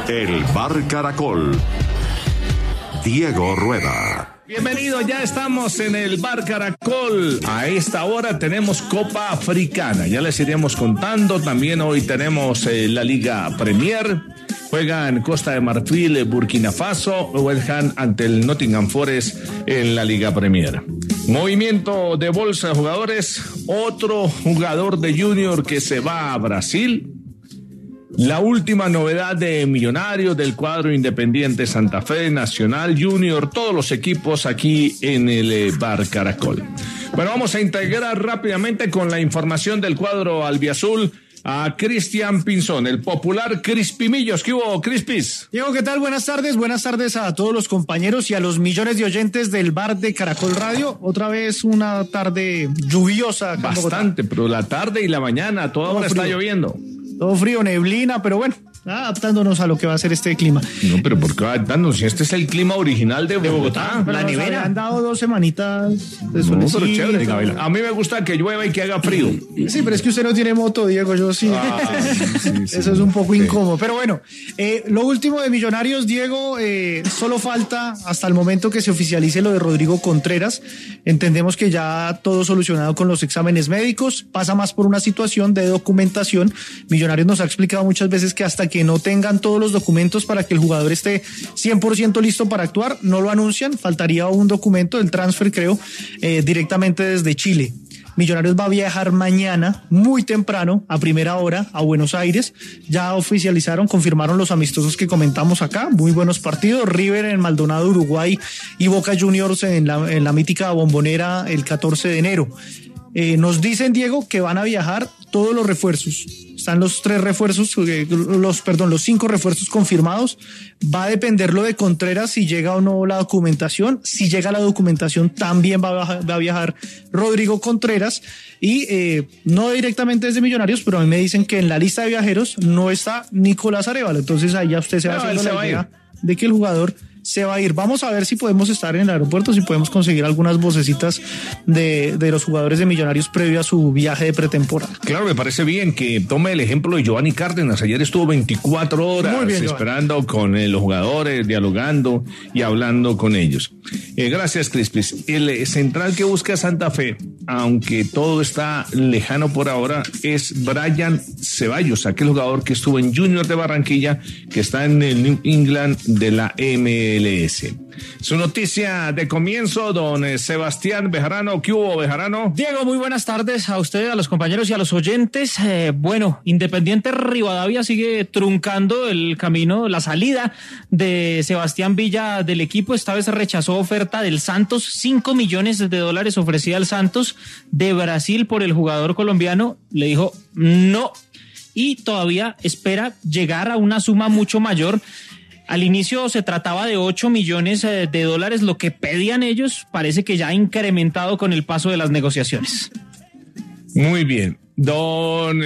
El Bar Caracol. Diego Rueda. Bienvenido, ya estamos en el Bar Caracol. A esta hora tenemos Copa Africana, ya les iremos contando. También hoy tenemos la Liga Premier. Juegan Costa de Marfil, Burkina Faso, West Ham ante el Nottingham Forest en la Liga Premier. Movimiento de bolsa de jugadores, otro jugador de Junior que se va a Brasil. La última novedad de Millonarios, del cuadro Independiente Santa Fe, Nacional, Junior, todos los equipos aquí en el Bar Caracol. Bueno, vamos a integrar rápidamente con la información del cuadro albiazul a Cristian Pinzón, el popular Crispimillos. ¿Qué hubo, Crispis? Diego, ¿qué tal? Buenas tardes a todos los compañeros y a los millones de oyentes del Bar de Caracol Radio. Otra vez una tarde lluviosa. Bastante, pero la tarde y la mañana, a toda hora está lloviendo. Todo frío, neblina, pero bueno, adaptándonos a lo que va a ser este clima. No, pero ¿por qué adaptándonos? Si este es el clima original de Bogotá. La nevera. Han dado 2 semanitas de solecito. No, pero chévere. A mí me gusta que llueva y que haga frío. Sí, pero es que usted no tiene moto, Diego, yo sí. Sí. Eso es un poco incómodo. Pero bueno, lo último de Millonarios, Diego, solo falta hasta el momento que se oficialice lo de Rodrigo Contreras. Entendemos que ya todo solucionado con los exámenes médicos. Pasa más por una situación de documentación. Millonarios nos ha explicado muchas veces que hasta que no tengan todos los documentos para que el jugador esté 100% listo para actuar, no lo anuncian. Faltaría un documento, el transfer, creo, directamente desde Chile. Millonarios va a viajar mañana, muy temprano, a primera hora, a Buenos Aires. Ya oficializaron, confirmaron los amistosos que comentamos acá. Muy buenos partidos. River en Maldonado, Uruguay, y Boca Juniors en la mítica Bombonera el 14 de enero. Nos dicen, Diego, que van a viajar todos los refuerzos. Están los 3 refuerzos, los 5 refuerzos confirmados. Va a depender lo de Contreras si llega o no la documentación. Si llega la documentación, también va a viajar Rodrigo Contreras. Y no directamente desde Millonarios, pero a mí me dicen que en la lista de viajeros no está Nicolás Arévalo. Entonces ahí ya usted se va haciendo la idea de que el jugador se va a ir. Vamos a ver si podemos estar en el aeropuerto, si podemos conseguir algunas vocecitas de los jugadores de Millonarios previo a su viaje de pretemporada. Claro, me parece bien que tome el ejemplo de Giovanni Cárdenas. Ayer estuvo 24 horas esperando con los jugadores, dialogando y hablando con ellos. Gracias, Crispis. El central que busca Santa Fe, aunque todo está lejano por ahora, es Brian Ceballos, aquel jugador que estuvo en Junior de Barranquilla, que está en el New England de la MLS. Su noticia de comienzo, don Sebastián Bejarano. ¿Qué hubo, Bejarano? Diego, muy buenas tardes a usted, a los compañeros y a los oyentes. Bueno, Independiente Rivadavia sigue truncando el camino, la salida de Sebastián Villa del equipo. Esta vez rechazó oferta del Santos, $5 millones ofrecida al Santos de Brasil por el jugador colombiano. Le dijo no, y todavía espera llegar a una suma mucho mayor. Al inicio se trataba de $8 millones, lo que pedían ellos. Parece que ya ha incrementado con el paso de las negociaciones. Muy bien. Don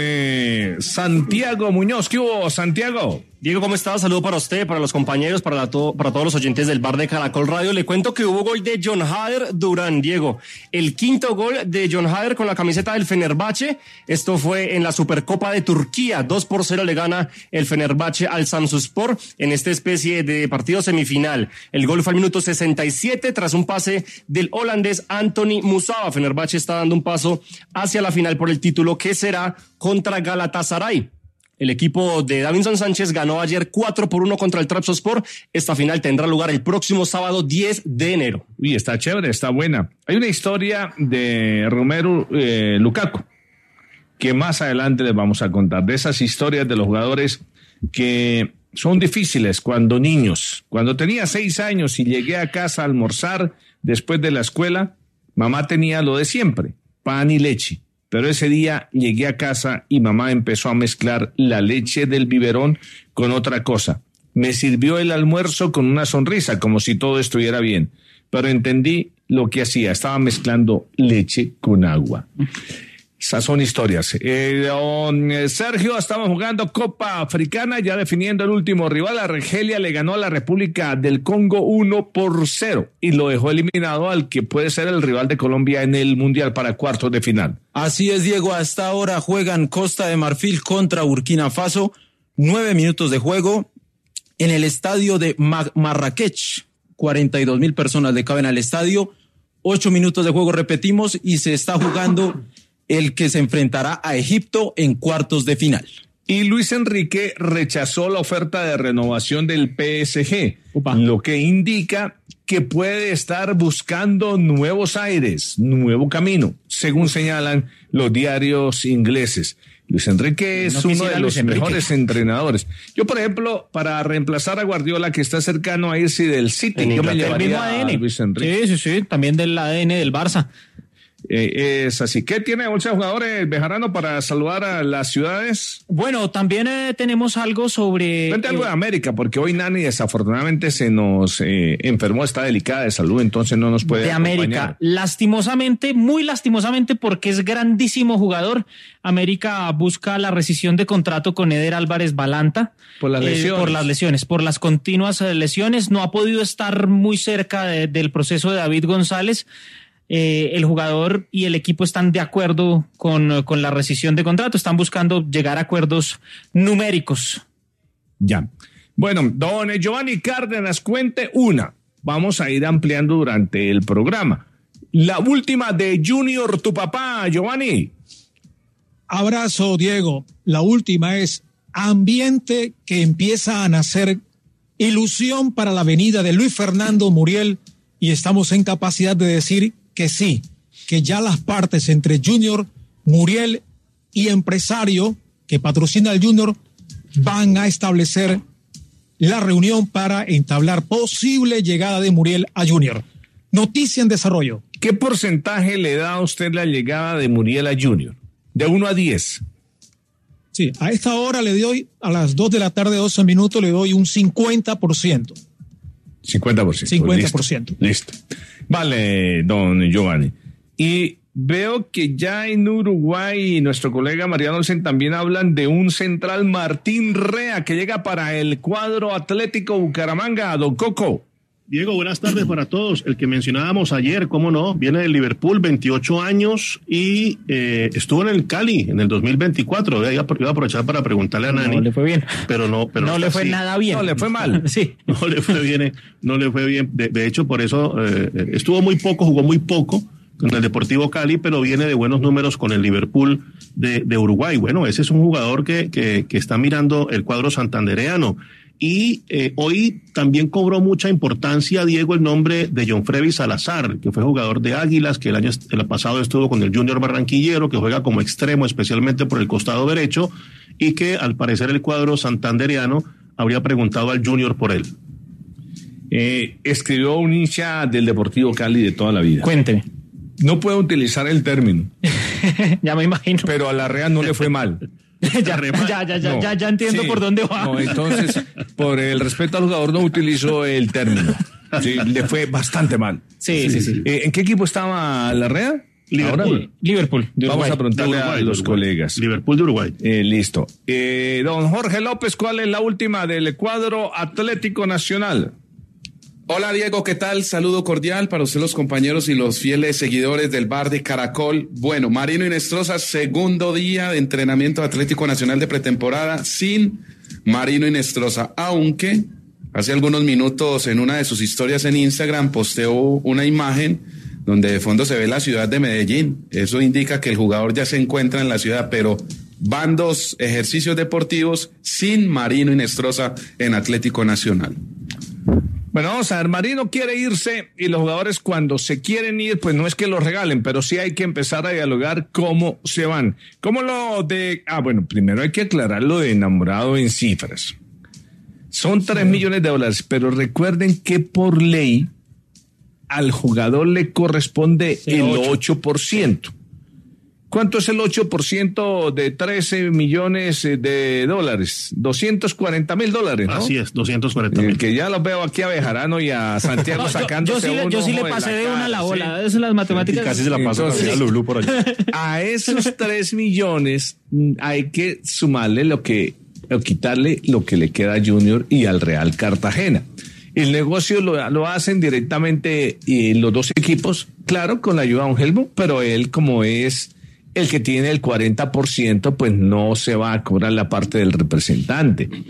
Santiago Muñoz. ¿Qué hubo, Santiago? Diego, ¿cómo estás? Saludo para usted, para los compañeros, para todos los oyentes del Bar de Caracol Radio. Le cuento que hubo gol de John Hader Durán, Diego. El 5º gol de John Hader con la camiseta del Fenerbahce. Esto fue en la Supercopa de Turquía. 2-0 le gana el Fenerbahce al Samsunspor en esta especie de partido semifinal. El gol fue al minuto 67 tras un pase del holandés Anthony Musaba. Fenerbahce está dando un paso hacia la final por el título que será contra Galatasaray. El equipo de Davinson Sánchez ganó ayer 4-1 contra el Trabzonspor. Esta final tendrá lugar el próximo sábado 10 de enero. Uy, está chévere, está buena. Hay una historia de Romelu Lukaku que más adelante les vamos a contar. De esas historias de los jugadores que son difíciles cuando niños. Cuando tenía 6 años y llegué a casa a almorzar después de la escuela, mamá tenía lo de siempre, pan y leche. Pero ese día llegué a casa y mamá empezó a mezclar la leche del biberón con otra cosa. Me sirvió el almuerzo con una sonrisa, como si todo estuviera bien. Pero entendí lo que hacía. Estaba mezclando leche con agua. Esas son historias. Don Sergio, estamos jugando Copa Africana, ya definiendo el último rival. Argelia le ganó a la República del Congo 1-0 y lo dejó eliminado al que puede ser el rival de Colombia en el Mundial para cuartos de final. Así es, Diego. Hasta ahora juegan Costa de Marfil contra Burkina Faso. 9 minutos de juego. en el estadio de Marrakech. 42,000 personas le caben al estadio. 8 minutos de juego, repetimos, y se está jugando el que se enfrentará a Egipto en cuartos de final. Y Luis Enrique rechazó la oferta de renovación del PSG, lo que indica que puede estar buscando nuevos aires, nuevo camino, según señalan los diarios ingleses. Luis Enrique es uno de los mejores entrenadores. Yo, por ejemplo, para reemplazar a Guardiola, que está cercano a irse del City, yo me llevaría a Luis Enrique. Sí, también del ADN del Barça. Es así. ¿Qué tiene bolsa de jugadores, Bejarano, para saludar a las ciudades? Bueno, también tenemos algo sobre... Cuente algo de América, porque hoy Nani desafortunadamente se nos enfermó, está delicada de salud, entonces no nos puede acompañar. De América, lastimosamente, muy lastimosamente, porque es grandísimo jugador. América busca la rescisión de contrato con Eder Álvarez Balanta. Por las lesiones. Por las continuas lesiones. No ha podido estar muy cerca del proceso de David González. El jugador y el equipo están de acuerdo con la rescisión de contrato, están buscando llegar a acuerdos numéricos. Ya. Bueno, don Giovanni Cárdenas, cuente una. Vamos a ir ampliando durante el programa. La última de Junior, tu papá, Giovanni. Abrazo, Diego. La última es ambiente que empieza a nacer, ilusión para la venida de Luis Fernando Muriel, y estamos en capacidad de decir que sí, que ya las partes entre Junior, Muriel y empresario que patrocina al Junior van a establecer la reunión para entablar posible llegada de Muriel a Junior. Noticia en desarrollo. ¿Qué porcentaje le da a usted la llegada de Muriel a Junior? De 1 a 10. Sí, a esta hora le doy, a las 2 de la tarde, 12 minutos, le doy un 50%. 50%. Listo. Vale, don Giovanni. Y veo que ya en Uruguay nuestro colega Mariano Olsen también hablan de un central, Martín Rea, que llega para el cuadro Atlético Bucaramanga. Don Coco. Diego, buenas tardes para todos. El que mencionábamos ayer, cómo no, viene del Liverpool, 28 años y estuvo en el Cali en el 2024. Iba a aprovechar para preguntarle a Nani. No le fue bien. Pero no le fue nada bien. No le fue mal. Sí. No le fue bien. De hecho, por eso jugó muy poco con el Deportivo Cali, pero viene de buenos números con el Liverpool de Uruguay. Bueno, ese es un jugador que está mirando el cuadro santandereano. Y hoy también cobró mucha importancia, Diego, el nombre de John Freddy Salazar, que fue jugador de Águilas, que el pasado estuvo con el Junior Barranquillero, que juega como extremo, especialmente por el costado derecho, y que al parecer el cuadro santandereano habría preguntado al Junior por él. Escribió un hincha del Deportivo Cali de toda la vida. Cuénteme. No puedo utilizar el término. Ya me imagino. Pero a la Real no le fue mal. Ya entiendo por dónde va. No, entonces, por el respeto al jugador, no utilizó el término. Sí, le fue bastante mal. Sí. ¿En qué equipo estaba la Real? Liverpool. Vamos a preguntarle a los colegas. Liverpool de Uruguay. Listo. Don Jorge López, ¿cuál es la última del cuadro Atlético Nacional? Hola Diego, ¿qué tal? Saludo cordial para usted, los compañeros y los fieles seguidores del Bar de Caracol. Bueno, Marino Inestrosa, segundo día de entrenamiento de Atlético Nacional de pretemporada sin Marino Inestrosa, aunque hace algunos minutos en una de sus historias en Instagram posteó una imagen donde de fondo se ve la ciudad de Medellín. Eso indica que el jugador ya se encuentra en la ciudad, pero van 2 ejercicios deportivos sin Marino Inestrosa en Atlético Nacional. Bueno, vamos a ver, Marino quiere irse y los jugadores cuando se quieren ir, pues no es que los regalen, pero sí hay que empezar a dialogar cómo se van. ¿Cómo lo de...? Bueno, primero hay que aclarar lo de enamorado en cifras. Son 3 millones de dólares, pero recuerden que por ley al jugador le corresponde el 8%. ¿Cuánto es el 8% de 13 millones de dólares? $240,000, ¿no? Así es, 240,000. Que ya los veo aquí a Bejarano y a Santiago sacándose yo sí le pasé de una a la bola. ¿Sí? Eso las matemáticas. Casi se la pasó a Lulú por allá. A esos 3 millones hay que sumarle o quitarle lo que le queda a Junior y al Real Cartagena. El negocio lo hacen directamente los 2 equipos, claro, con la ayuda de Angelmo, pero él, como es el que tiene el 40%, pues no se va a cobrar la parte del representante.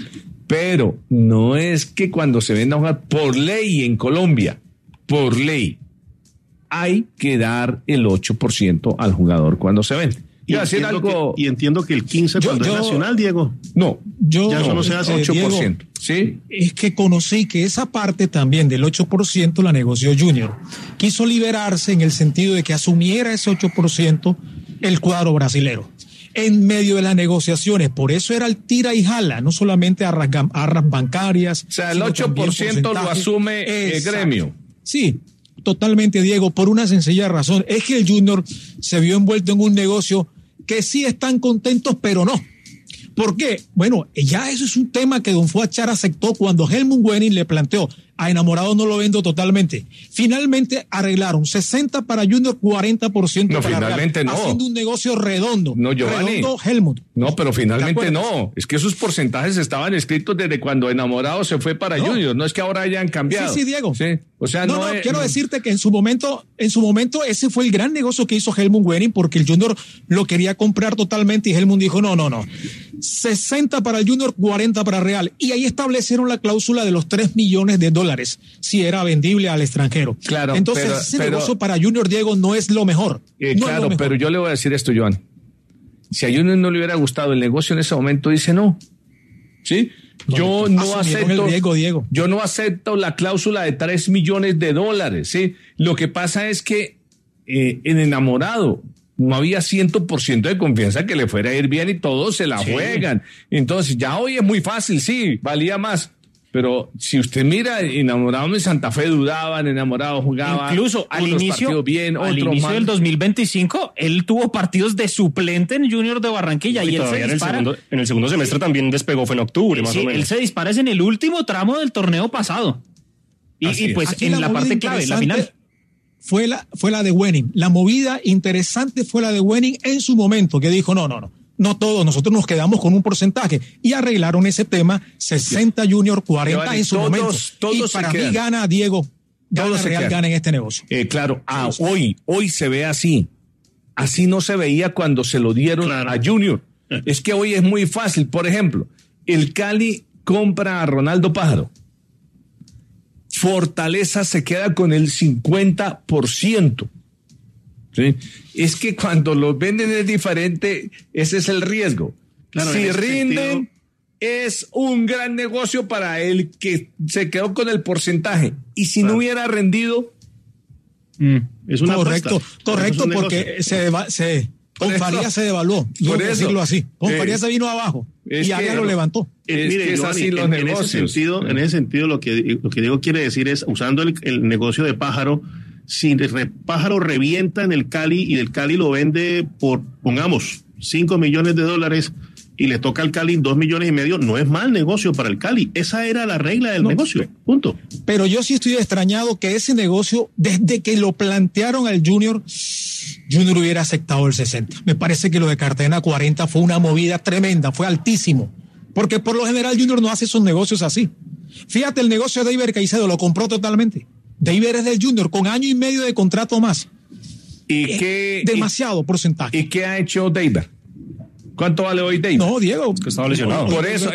Pero no es que cuando se venda a jugar, por ley en Colombia, por ley, hay que dar el 8% al jugador cuando se vende. Y entiendo que el 15% cuando es nacional, Diego. No, ya solo se hace 8%. Diego, ¿sí? Es que conocí que esa parte también del 8% la negoció Junior. Quiso liberarse en el sentido de que asumiera ese 8% el cuadro brasilero en medio de las negociaciones. Por eso era el tira y jala, no solamente arras bancarias. O sea, el 8% lo asume el gremio. Sí, totalmente, Diego, por una sencilla razón. Es que el Junior se vio envuelto en un negocio que sí están contentos, pero no. ¿Por qué? Bueno, ya eso es un tema que don Fuad Char aceptó cuando Helmut Wenning le planteó: a Enamorado no lo vendo totalmente. Finalmente arreglaron 60 para Junior, 40% no, para finalmente Real, no. haciendo un negocio redondo. No, Giovanni. Redondo Helmut. No, pero finalmente no. Es que esos porcentajes estaban escritos desde cuando Enamorado se fue para Junior. No es que ahora hayan cambiado. Sí, Diego. Sí. O sea, quiero decirte que en su momento ese fue el gran negocio que hizo Helmut Wenning, porque el Junior lo quería comprar totalmente y Helmut dijo no. 60 para el Junior, 40 para Real. Y ahí establecieron la cláusula de los $3 millones si era vendible al extranjero. Claro. Entonces ese negocio para Junior, Diego, no es lo mejor. Claro, pero yo le voy a decir esto, Joan. Si a Junior no le hubiera gustado el negocio en ese momento, dice no. ¿Sí? Yo no acepto, Diego. Yo no acepto la cláusula de $3 millones, ¿sí? Lo que pasa es que en Enamorado no había 100% de confianza que le fuera a ir bien y todos se la juegan. Entonces, ya hoy es muy fácil, sí, valía más. Pero si usted mira, Enamorado en Santa Fe dudaban, Enamorado jugaba. Incluso al inicio del 2025, él tuvo partidos de suplente en Junior de Barranquilla y él se dispara. En el segundo semestre también despegó, fue en octubre más o menos. Él se dispara en el último tramo del torneo pasado. Y pues aquí en la parte clave, la final. Fue la de Wenning. La movida interesante fue la de Wenning en su momento, que dijo no todos, nosotros nos quedamos con un porcentaje y arreglaron ese tema, 60 Junior, 40 en su momento. Y para mí gana Diego, gana en este negocio. Claro, hoy se ve así. Así no se veía cuando se lo dieron a Junior. Es que hoy es muy fácil. Por ejemplo, el Cali compra a Ronaldo Pájaro. Fortaleza se queda con el 50%. ¿Sí? Es que cuando los venden es diferente, ese es el riesgo. Claro, si rinden, es un gran negocio para el que se quedó con el porcentaje. Y si no hubiera rendido, es una correcto, porque con Farías se devaluó, por decirlo así. Con Farías se vino abajo y Arias lo levantó. Mire, es así los negocios. En ese sentido, lo que Diego quiere decir es, usando el negocio de Pájaro, si Pájaro revienta en el Cali y el Cali lo vende por, pongamos, $5 millones y le toca al Cali 2,5 millones, no es mal negocio para el Cali. Esa era la regla del negocio, punto. Pero yo sí estoy extrañado que ese negocio, desde que lo plantearon al Junior hubiera aceptado el 60. Me parece que lo de Cartagena 40 fue una movida tremenda, fue altísimo. Porque por lo general Junior no hace esos negocios así. Fíjate, el negocio de Iber Caicedo lo compró totalmente. Iber es del Junior, con 1 año y medio de contrato más. Demasiado porcentaje. ¿Y qué ha hecho Deiber? ¿Cuánto vale hoy Deiber? No, Diego. Es que estaba lesionado. Por eso,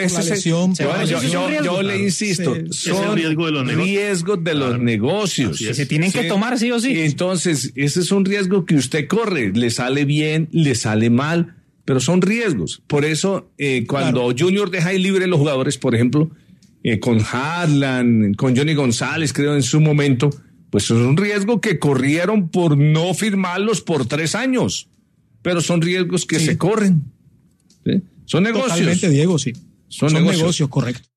yo le insisto, son riesgos de los negocios. Que se tienen que tomar sí o sí. Entonces, ese es un riesgo que usted corre. Le sale bien, le sale mal, pero son riesgos. Por eso, cuando Junior deja ahí libre los jugadores, por ejemplo, con Harlan, con Johnny González, creo en su momento, pues es un riesgo que corrieron por no firmarlos por 3 años. Pero son riesgos que se corren. ¿Sí? Son negocios. Totalmente, Diego, sí. Son negocios, correcto.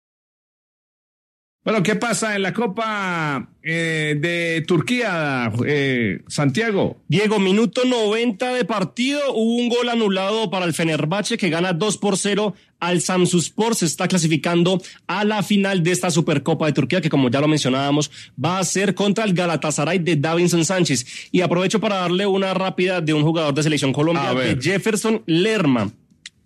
Bueno, ¿qué pasa en la Copa de Turquía, Santiago? Diego, minuto 90 de partido, hubo un gol anulado para el Fenerbahce que gana 2-0 al Samsunspor, se está clasificando a la final de esta Supercopa de Turquía que, como ya lo mencionábamos, va a ser contra el Galatasaray de Davinson Sánchez. Y aprovecho para darle una rápida de un jugador de Selección Colombia, de Jefferson Lerma.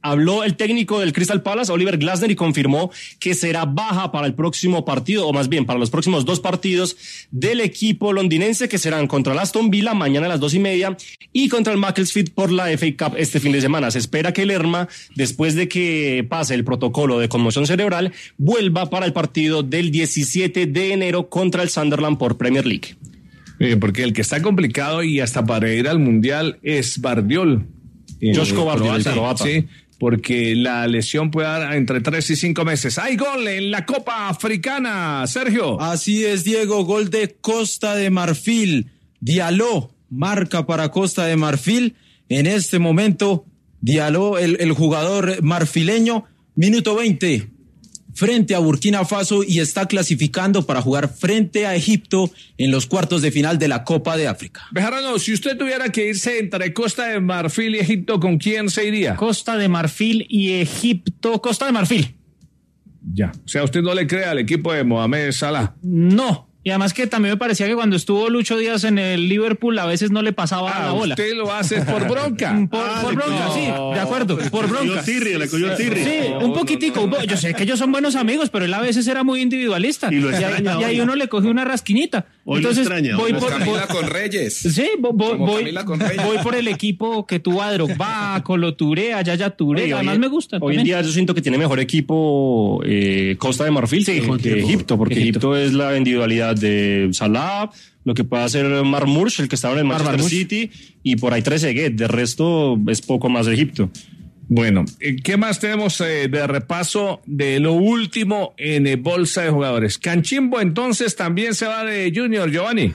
Habló el técnico del Crystal Palace, Oliver Glasner, y confirmó que será baja para el próximo partido, o más bien para los próximos 2 partidos del equipo londinense, que serán contra el Aston Villa mañana a las 2:30 y contra el Macclesfield por la FA Cup este fin de semana. Se espera que Lerma, después de que pase el protocolo de conmoción cerebral, vuelva para el partido del 17 de enero contra el Sunderland por Premier League. Porque el que está complicado y hasta para ir al Mundial es Bardiol. Joško Bardiol, el croata. Sí, porque la lesión puede dar entre 3 y 5 meses. ¡Hay gol en la Copa Africana, Sergio! Así es, Diego, gol de Costa de Marfil. Diallo marca para Costa de Marfil. En este momento, Diallo, el jugador marfileño, minuto 20, frente a Burkina Faso, y está clasificando para jugar frente a Egipto en los cuartos de final de la Copa de África. Bejarano, si usted tuviera que irse entre Costa de Marfil y Egipto, ¿con quién se iría? Costa de Marfil y Egipto. Costa de Marfil. Ya, o sea, ¿usted no le cree al equipo de Mohamed Salah? No. Y además que también me parecía que cuando estuvo Lucho Díaz en el Liverpool a veces no le pasaba la bola. Usted lo hace por bronca. Por bronca, no. Sí, de acuerdo, por bronca. Le cogió tirri. Sí, un poquitico. Yo sé que ellos son buenos amigos, pero él a veces era muy individualista. Y lo extraña. Y ahí uno le cogió una rasquinita. Hoy entonces lo extraña. voy Como por Camila con Reyes. Sí, Reyes. voy por el equipo que tuvo a Drogba, Colo Touré, a Yaya Touré. Además me gusta. Hoy en día yo siento que tiene mejor equipo Costa de Marfil que Egipto, porque Egipto es la individualidad de Salah, lo que puede hacer Marmoush, el que estaba en el Manchester City, y por ahí Trezeguet. De resto es poco más de Egipto. Bueno, ¿qué más tenemos de repaso de lo último en bolsa de jugadores? Canchimbo entonces también se va de Junior, Giovanni.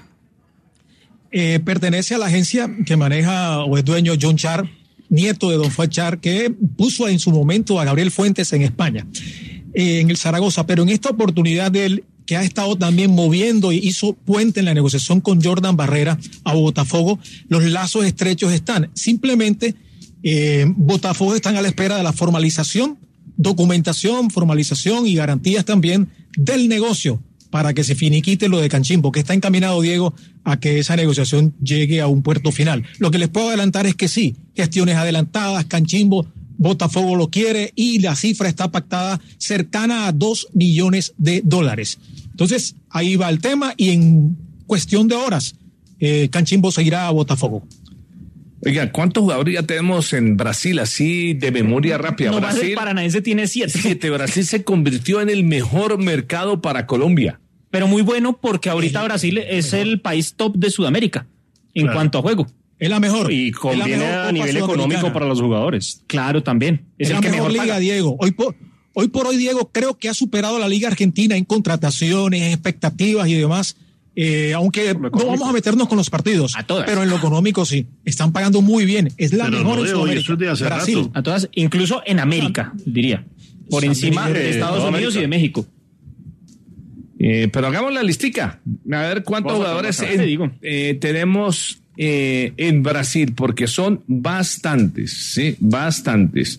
Pertenece a la agencia que maneja o es dueño John Char, nieto de Don Fuad Char, que puso en su momento a Gabriel Fuentes en España, en el Zaragoza, pero en esta oportunidad él, que ha estado también moviendo y hizo puente en la negociación con Jordan Barrera a Botafogo, los lazos estrechos están. Simplemente Botafogo están a la espera de la formalización, documentación, formalización y garantías también del negocio para que se finiquite lo de Canchimbo, que está encaminado, Diego, a que esa negociación llegue a un puerto final. Lo que les puedo adelantar es que sí, gestiones adelantadas, Canchimbo, Botafogo lo quiere y la cifra está pactada cercana a $2 millones. Entonces, ahí va el tema y en cuestión de horas, Canchimbo seguirá a Botafogo. Oiga, ¿cuántos jugadores ya tenemos en Brasil así de memoria rápida? No, Brasil, el Paranaense tiene 7. Brasil se convirtió en el mejor mercado para Colombia. Pero muy bueno porque ahorita Brasil es el país top de Sudamérica en cuanto a juego. Es la mejor. Y conviene a nivel económico para los jugadores. Claro, también. Es el la que mejor liga, paga. Diego. Hoy por hoy, Diego, creo que ha superado a la Liga Argentina en contrataciones, expectativas y demás. Aunque no vamos a meternos con los partidos, pero en lo económico sí. Están pagando muy bien. Es la mejor en Sudamérica. Brasil. Rato. A todas, incluso en América, diría. Por encima de Estados Unidos y de México. Pero hagamos la listica. A ver cuántos jugadores tenemos en Brasil, porque son bastantes, sí, bastantes.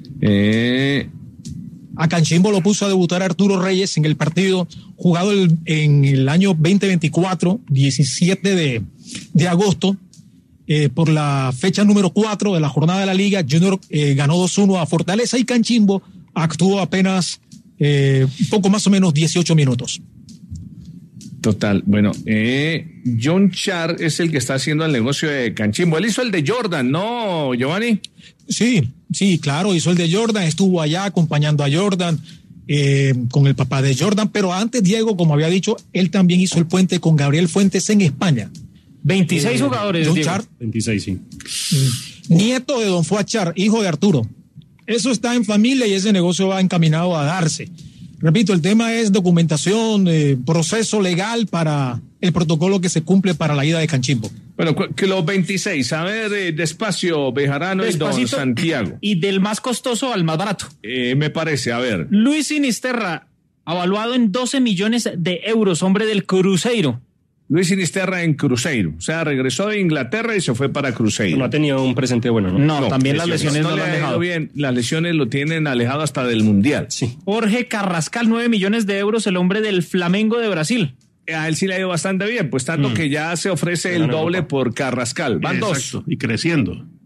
A Canchimbo lo puso a debutar Arturo Reyes en el partido jugado en el año 2024, 17 de agosto, por la fecha número 4 de la jornada de la Liga. Junior ganó 2-1 a Fortaleza y Canchimbo actuó apenas poco más o menos 18 minutos. Total, bueno, John Char es el que está haciendo el negocio de Canchimbo. Él hizo el de Jordan, ¿no, Giovanni? Sí, claro, hizo el de Jordan, estuvo allá acompañando a Jordan, con el papá de Jordan, pero antes, Diego, como había dicho, él también hizo el puente con Gabriel Fuentes en España. 26 jugadores, John Diego. Char, 26, sí. Nieto de Don Fuad Char, hijo de Arturo. Eso está en familia y ese negocio va encaminado a darse. Repito, el tema es documentación, proceso legal para el protocolo que se cumple para la ida de Canchimbo. Bueno, que los 26, a ver, despacio, Bejarano y Don Santiago. Y del más costoso al más barato. Me parece, a ver. Luis Sinisterra, avaluado en 12 millones de euros, hombre del Cruzeiro. Luis Sinisterra en Cruzeiro, o sea, regresó de Inglaterra y se fue para Cruzeiro. No ha tenido un presente bueno, ¿no? No, también las lesiones no lo han dejado bien. Las lesiones lo tienen alejado hasta del Mundial. Sí. Jorge Carrascal, 9 millones de euros, el hombre del Flamengo de Brasil. A él sí le ha ido bastante bien, pues tanto que ya se ofrece el doble por Carrascal. Van Exacto. 2. Y creciendo.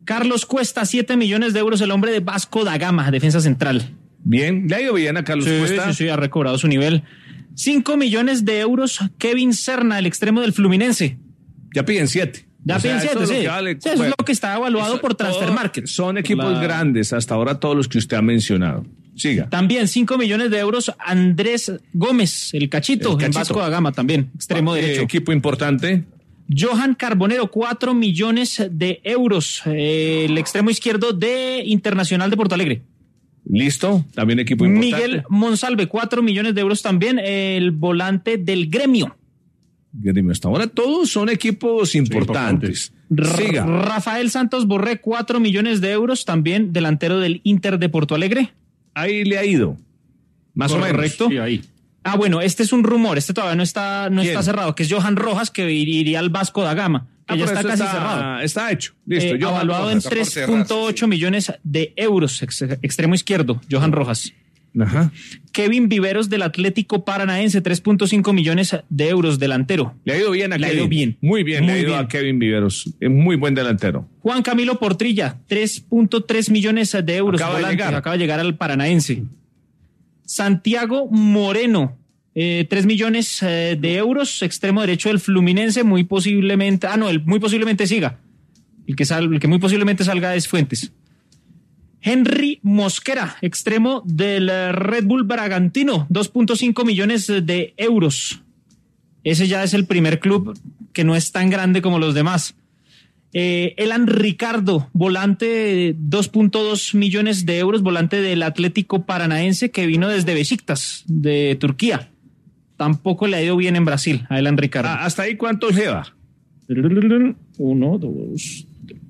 Carlos Cuesta, 7 millones de euros, el hombre de Vasco da Gama, defensa central. Bien, le ha ido bien a Carlos Cuesta. Sí, ha recobrado su nivel. 5 millones de euros, Kevin Serna, el extremo del Fluminense. Ya piden 7. Ya piden 7, sí. Eso es lo que está evaluado por Transfermarkt. Son equipos grandes, hasta ahora todos los que usted ha mencionado. Siga. También 5 millones de euros, Andrés Gómez, el Cachito, en Vasco da Gama también, extremo derecho. Equipo importante. Johan Carbonero, 4 millones de euros, el extremo izquierdo de Internacional de Porto Alegre. Listo, también equipo importante. Miguel Monsalve, 4 millones de euros también, el volante del Gremio. Hasta ahora todos son equipos importantes. Siga. Rafael Santos Borré, 4 millones de euros, también delantero del Inter de Porto Alegre. Ahí le ha ido. Más o menos. Correcto. Sí, ahí. Ah, bueno, este es un rumor, este todavía no está cerrado, que es Johan Rojas, que iría al Vasco da Gama, que ya está casi cerrado. Está hecho, listo. Evaluado en 3.8 millones de euros, extremo izquierdo, Johan Rojas. Ajá. Kevin Viveros del Atlético Paranaense, 3.5 millones de euros, delantero. Le ha ido bien a Kevin. Le ha ido bien. Muy bien, le ha ido a Kevin Viveros. Es muy buen delantero. Juan Camilo Portrilla, 3.3 millones de euros, acaba de llegar al Paranaense. Santiago Moreno, 3 millones de euros, extremo derecho del Fluminense, muy posiblemente siga. El que muy posiblemente salga es Fuentes. Henry Mosquera, extremo del Red Bull Bragantino, 2.5 millones de euros. Ese ya es el primer club que no es tan grande como los demás. Elan Ricardo, volante, 2.2 millones de euros, volante del Atlético Paranaense, que vino desde Besiktas, de Turquía. Tampoco le ha ido bien en Brasil a Elan Ricardo. ¿Hasta ahí cuánto lleva? 1, 2,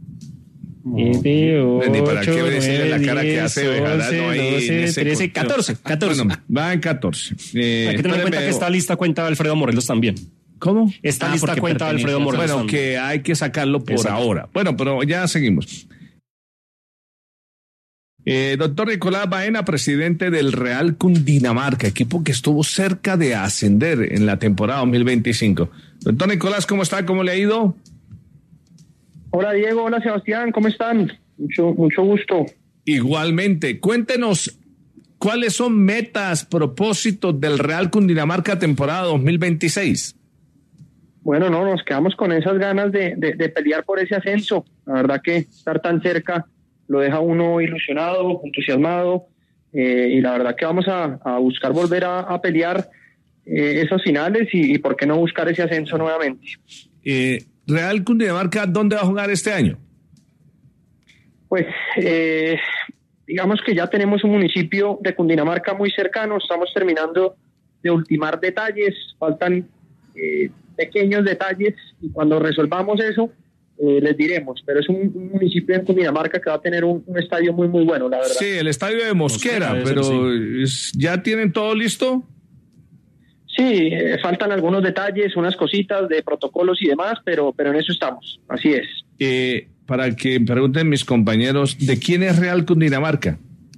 7, 8, Ni para qué 9, decirle la cara 10, que hace, 11, 12, 13, 14. Bueno, va en 14. Hay que tener en cuenta que esta lista cuenta de Alfredo Morelos también. ¿Cómo? Esta lista cuenta de Alfredo Morelos. Bueno, que hay que sacarlo por ahora. Bueno, pero ya seguimos. Doctor Nicolás Baena, presidente del Real Cundinamarca, equipo que estuvo cerca de ascender en la temporada 2025. Doctor Nicolás, ¿cómo está? ¿Cómo le ha ido? Hola Diego, hola Sebastián, ¿cómo están? Mucho gusto. Igualmente, cuéntenos cuáles son metas, propósitos del Real Cundinamarca temporada 2026. Bueno, no, nos quedamos con esas ganas de pelear por ese ascenso. La verdad que estar tan cerca lo deja uno ilusionado, entusiasmado, y la verdad que vamos a buscar volver a pelear esas finales y por qué no buscar ese ascenso nuevamente. Real Cundinamarca, ¿dónde va a jugar este año? Pues digamos que ya tenemos un municipio de Cundinamarca muy cercano, estamos terminando de ultimar detalles, faltan pequeños detalles y cuando resolvamos eso les diremos, pero es un municipio en Cundinamarca que va a tener un estadio muy muy bueno, la verdad. Sí, el estadio de Mosquera, pero sí. ¿Ya tienen todo listo? Sí, faltan algunos detalles, unas cositas de protocolos y demás, pero en eso estamos, así es. Para que pregunten mis compañeros, ¿de quién es Real Cundinamarca?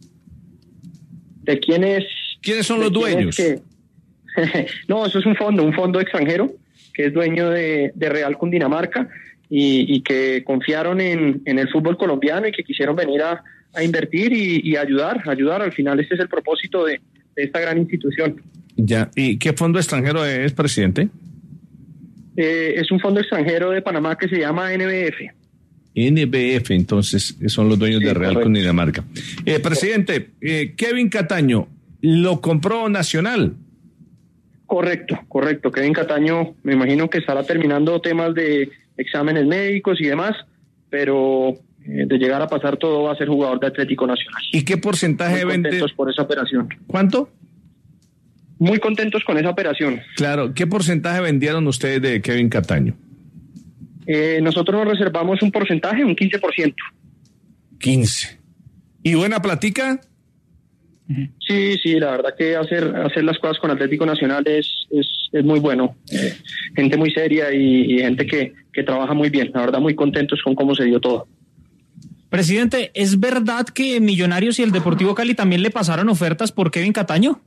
¿De quién es? ¿Quiénes son los dueños? No, eso es un fondo extranjero que es dueño de Real Cundinamarca y que confiaron en el fútbol colombiano y que quisieron venir a invertir y ayudar. Al final este es el propósito de esta gran institución. Ya, ¿y qué fondo extranjero es, presidente? Es un fondo extranjero de Panamá que se llama NBF. NBF, entonces son los dueños de Real correcto. Cundinamarca. Presidente, Kevin Cataño, ¿lo compró Nacional? Correcto. Kevin Cataño, me imagino que estará terminando temas de exámenes médicos y demás, pero de llegar a pasar todo va a ser jugador de Atlético Nacional. ¿Y qué porcentaje Muy contentos por esa operación. ¿Cuánto? Muy contentos con esa operación. Claro, ¿qué porcentaje vendieron ustedes de Kevin Cataño? Nosotros nos reservamos un porcentaje, un 15%. 15. ¿Y buena platica? Sí, la verdad que hacer las cosas con Atlético Nacional es muy bueno. Gente muy seria y gente que trabaja muy bien. La verdad, muy contentos con cómo se dio todo. Presidente, ¿es verdad que Millonarios y el Deportivo Cali también le pasaron ofertas por Kevin Cataño?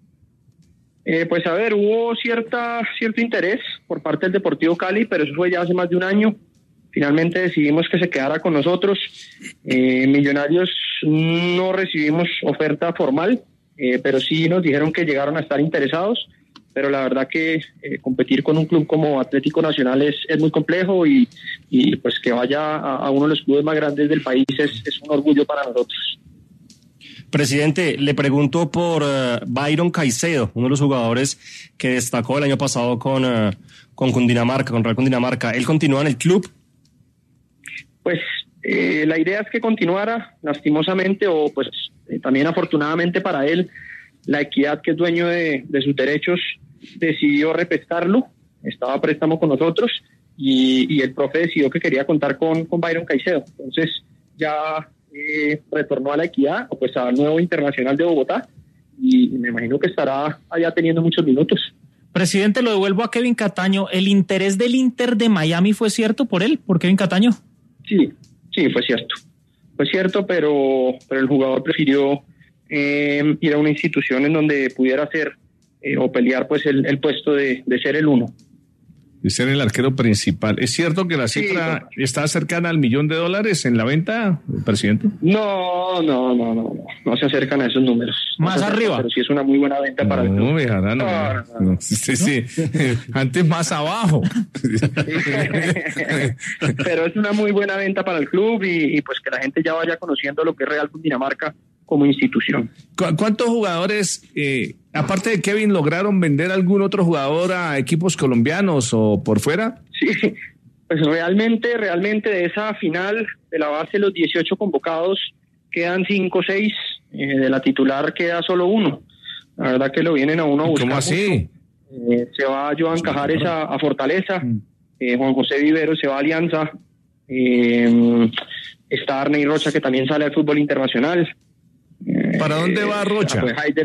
Pues a ver, hubo cierto interés por parte del Deportivo Cali, pero eso fue ya hace más de un año. finalmente decidimos que se quedara con nosotros. Millonarios no recibimos oferta formal, pero sí nos dijeron que llegaron a estar interesados, pero la verdad que competir con un club como Atlético Nacional es muy complejo y pues que vaya a uno de los clubes más grandes del país es un orgullo para nosotros. Presidente, le pregunto por Byron Caicedo, uno de los jugadores que destacó el año pasado con Cundinamarca, con Real Cundinamarca. ¿Él continúa en el club? Pues la idea es que continuara, lastimosamente o pues también afortunadamente para él, la Equidad, que es dueño de sus derechos, decidió repescarlo, estaba a préstamo con nosotros y el profe decidió que quería contar con Byron Caicedo. Entonces ya retornó a la Equidad, pues al nuevo Internacional de Bogotá, y me imagino que estará allá teniendo muchos minutos. Presidente, lo devuelvo a Kevin Cataño. ¿El interés del Inter de Miami fue cierto por él, por Kevin Cataño? Sí, fue cierto. Fue cierto, pero el jugador prefirió ir a una institución en donde pudiera ser o pelear pues el puesto de ser el uno. De ser el arquero principal. ¿Es cierto que la cifra está cercana al $1 millón en la venta, presidente? No se acercan a esos números. Más arriba. Pero sí es una muy buena venta para el club. No. Sí. Antes más abajo. Pero es una muy buena venta para el club y pues que la gente ya vaya conociendo lo que es Real Cundinamarca como institución. ¿Cuántos jugadores, aparte de Kevin, lograron vender algún otro jugador a equipos colombianos o por fuera? Sí, pues realmente de esa final, de la base de los 18 convocados, quedan 5 o 6, de la titular queda solo 1. La verdad que lo vienen a uno a buscar. ¿Cómo así? Se va Joan Cajares a Fortaleza, Juan José Vivero se va a Alianza, está Arney Rocha, que también sale al fútbol internacional. ¿Para dónde va Rocha?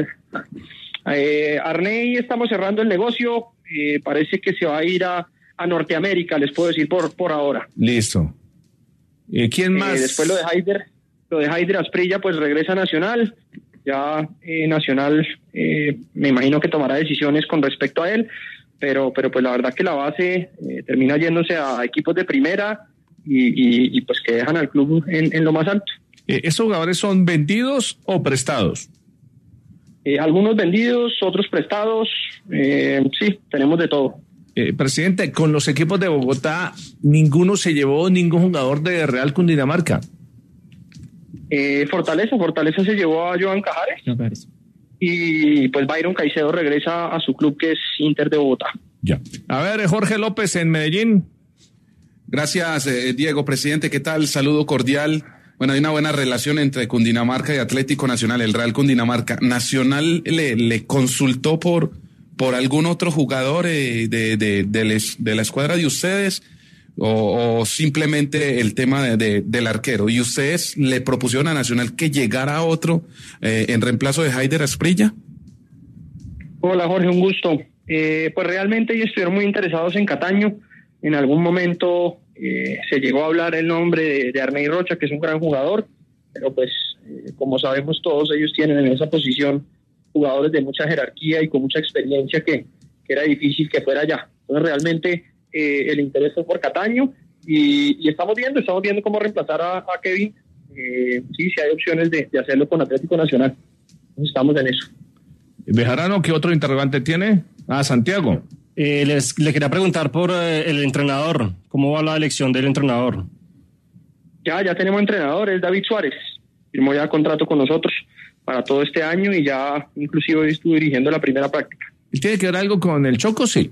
Arney, estamos cerrando el negocio, parece que se va a ir a Norteamérica, les puedo decir por ahora. Listo. ¿Quién más? Después lo de Haider Asprilla pues regresa a Nacional, ya Nacional me imagino que tomará decisiones con respecto a él, pero pues la verdad que la base termina yéndose a equipos de primera y pues que dejan al club en lo más alto. ¿Estos jugadores son vendidos o prestados? Algunos vendidos, otros prestados, sí, tenemos de todo. Presidente, con los equipos de Bogotá, ninguno se llevó ningún jugador de Real Cundinamarca. Fortaleza se llevó a Joan Cajares. Y pues Byron Caicedo regresa a su club, que es Inter de Bogotá. Ya. A ver, Jorge López en Medellín. Gracias, Diego. Presidente, ¿qué tal? Saludo cordial. Bueno, hay una buena relación entre Cundinamarca y Atlético Nacional, el Real Cundinamarca. ¿Nacional le consultó por algún otro jugador de la escuadra de ustedes o simplemente el tema del arquero? ¿Y ustedes le propusieron a Nacional que llegara otro en reemplazo de Haider Asprilla? Hola Jorge, un gusto. Pues realmente ellos estuvieron muy interesados en Cataño. En algún momento se llegó a hablar el nombre de Arney Rocha, que es un gran jugador, pero pues como sabemos todos, ellos tienen en esa posición jugadores de mucha jerarquía y con mucha experiencia que era difícil que fuera allá. Entonces realmente el interés fue por Cataño y estamos viendo cómo reemplazar a Kevin. Sí hay opciones de hacerlo con Atlético Nacional. Entonces estamos en eso. Bejarano, ¿qué otro interrogante tiene? Santiago. Le quería preguntar por el entrenador. ¿Cómo va la elección del entrenador? Ya tenemos entrenador, es David Suárez. Firmó ya contrato con nosotros para todo este año y ya inclusive hoy estuvo dirigiendo la primera práctica. ¿Tiene que ver algo con el Choco? Sí.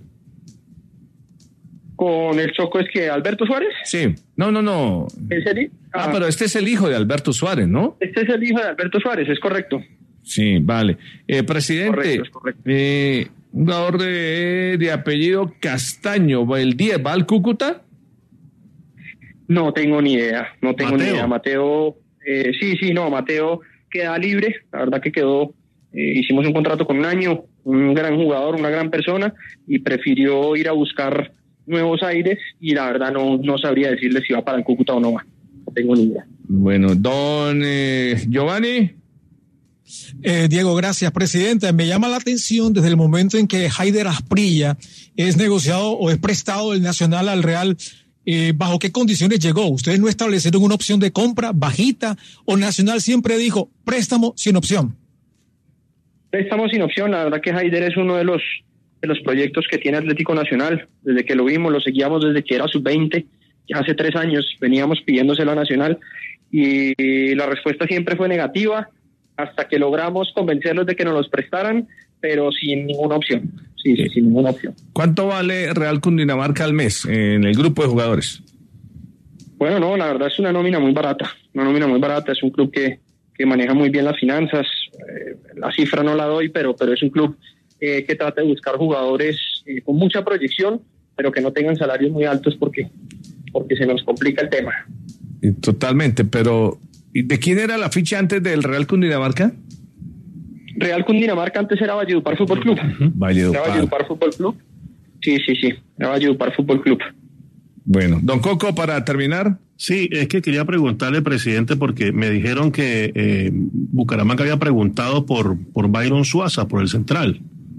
¿Con el Choco es que Alberto Suárez? Sí. No. ¿Es el? Pero este es el hijo de Alberto Suárez, ¿no? Este es el hijo de Alberto Suárez, es correcto. Sí, vale. Presidente, es correcto. Un jugador de apellido Castaño, ¿el 10 va al Cúcuta? No tengo ni idea, Mateo, Mateo queda libre, la verdad que quedó, hicimos un contrato con un año, un gran jugador, una gran persona, y prefirió ir a buscar nuevos aires, y la verdad no sabría decirle si va para el Cúcuta o no va, no tengo ni idea. Bueno, don Giovanni. Diego, gracias, presidente. Me llama la atención desde el momento en que Haider Asprilla es negociado o es prestado del Nacional al Real, ¿Bajo qué condiciones llegó? ¿Ustedes no establecieron una opción de compra bajita o Nacional siempre dijo préstamo sin opción? Préstamo sin opción. La verdad que Haider es uno de los proyectos que tiene Atlético Nacional. Desde que lo vimos, lo seguíamos desde que era sub-20, ya hace 3 años veníamos pidiéndoselo a Nacional y la respuesta siempre fue negativa hasta que logramos convencerlos de que nos los prestaran, pero sin ninguna opción. Sí, sin ninguna opción. ¿Cuánto vale Real Cundinamarca al mes en el grupo de jugadores? Bueno, no, la verdad es una nómina muy barata. Es un club que maneja muy bien las finanzas. La cifra no la doy, pero es un club que trata de buscar jugadores con mucha proyección, pero que no tengan salarios muy altos porque se nos complica el tema. Totalmente, pero ¿de quién era la ficha antes del Real Cundinamarca? Real Cundinamarca antes era Valledupar Fútbol Club. Valledupar Fútbol Club. Sí, era Valledupar Fútbol Club. Bueno, don Coco, para terminar. Sí, es que quería preguntarle, presidente, porque me dijeron que Bucaramanga había preguntado por Byron Suaza, por el central.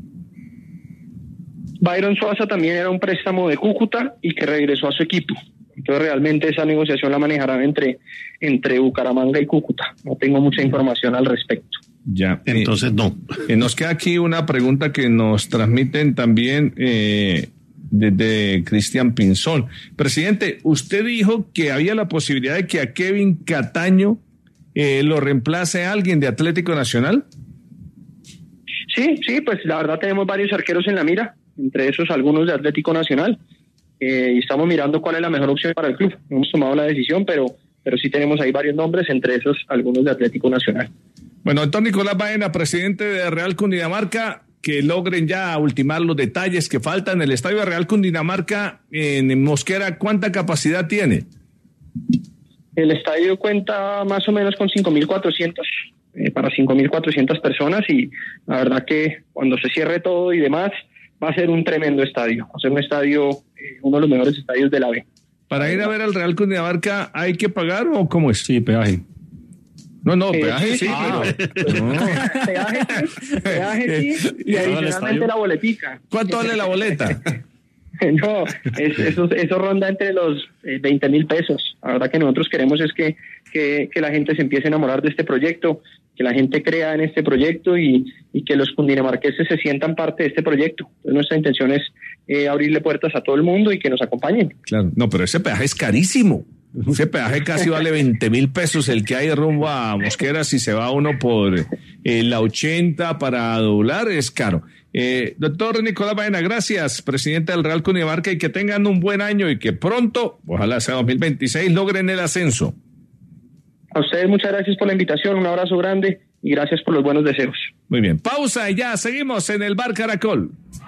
Byron Suaza también era un préstamo de Cúcuta y que regresó a su equipo. Entonces realmente esa negociación la manejarán entre Bucaramanga y Cúcuta. No tengo mucha información al respecto. Ya, entonces no. Nos queda aquí una pregunta que nos transmiten también desde Cristian Pinzón. Presidente, usted dijo que había la posibilidad de que a Kevin Cataño lo reemplace a alguien de Atlético Nacional. Sí, pues la verdad tenemos varios arqueros en la mira, entre esos algunos de Atlético Nacional, y estamos mirando cuál es la mejor opción para el club. No hemos tomado la decisión, pero sí tenemos ahí varios nombres, entre esos algunos de Atlético Nacional. Bueno, Antonio Nicolás Baena, presidente de Real Cundinamarca, que logren ya ultimar los detalles que faltan. El estadio de Real Cundinamarca en Mosquera, ¿cuánta capacidad tiene? El estadio cuenta más o menos con 5.400, para 5.400 personas, y la verdad que cuando se cierre todo y demás, va a ser un tremendo estadio. Va a ser un estadio, uno de los mejores estadios de la B. ¿Para ir a ver al Real Cundinamarca hay que pagar o cómo es? Sí, peaje. No, peaje sí, pero... No. Peaje sí, y adicionalmente la boletica. ¿Cuánto vale la boleta? No, eso ronda entre los 20,000 pesos. La verdad que nosotros queremos es que la gente se empiece a enamorar de este proyecto, que la gente crea en este proyecto y que los cundinamarqueses se sientan parte de este proyecto. Entonces nuestra intención es abrirle puertas a todo el mundo y que nos acompañen. Claro, no, pero ese peaje es carísimo. Ese peaje casi vale 20,000 pesos el que hay rumbo a Mosquera. Si se va uno por la 80 para doblar, es caro. Doctor Nicolás Baena, gracias, presidente del Real Cundinamarca, y que tengan un buen año y que pronto, ojalá sea 2026, logren el ascenso. A ustedes muchas gracias por la invitación, un abrazo grande y gracias por los buenos deseos. Muy bien, pausa y ya seguimos en el Bar Caracol.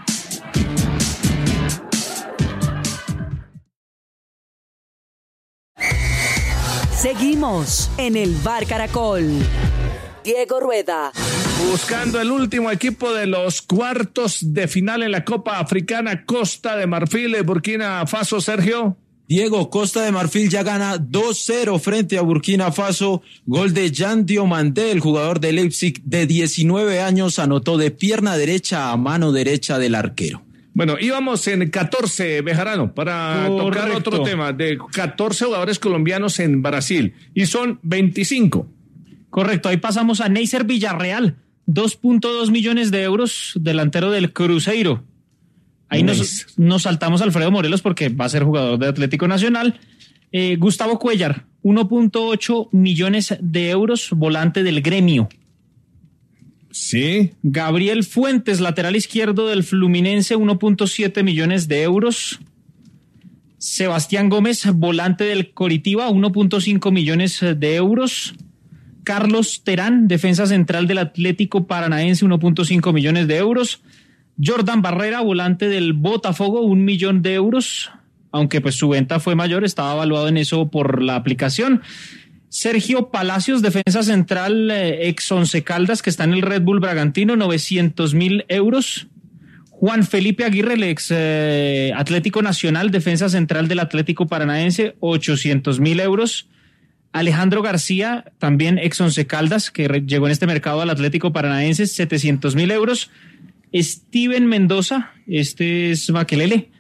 Seguimos en el Bar Caracol. Diego Rueda. Buscando el último equipo de los cuartos de final en la Copa Africana, Costa de Marfil, Burkina Faso, Sergio. Diego, Costa de Marfil ya gana 2-0 frente a Burkina Faso. Gol de Jean Diomandé, el jugador de Leipzig de 19 años, anotó de pierna derecha a mano derecha del arquero. Bueno, íbamos en 14, Bejarano, para tocar otro tema, de 14 jugadores colombianos en Brasil, y son 25. Correcto, ahí pasamos a Neisser Villarreal, 2.2 millones de euros, delantero del Cruzeiro. Ahí nos saltamos a Alfredo Morelos porque va a ser jugador de Atlético Nacional. Gustavo Cuellar, 1.8 millones de euros, volante del Gremio. Sí. Gabriel Fuentes, lateral izquierdo del Fluminense, 1.7 millones de euros. Sebastián Gómez, volante del Coritiba, 1.5 millones de euros. Carlos Terán, defensa central del Atlético Paranaense, 1.5 millones de euros. Jordan Barrera, volante del Botafogo, 1 millón de euros, aunque pues su venta fue mayor, estaba evaluado en eso por la aplicación. Sergio Palacios, defensa central ex Once Caldas, que está en el Red Bull Bragantino, 900,000 euros. Juan Felipe Aguirre, el ex Atlético Nacional, defensa central del Atlético Paranaense, 800,000 euros. Alejandro García, también ex Once Caldas, que llegó en este mercado al Atlético Paranaense, 700,000 euros. Steven Mendoza, este es Makelele,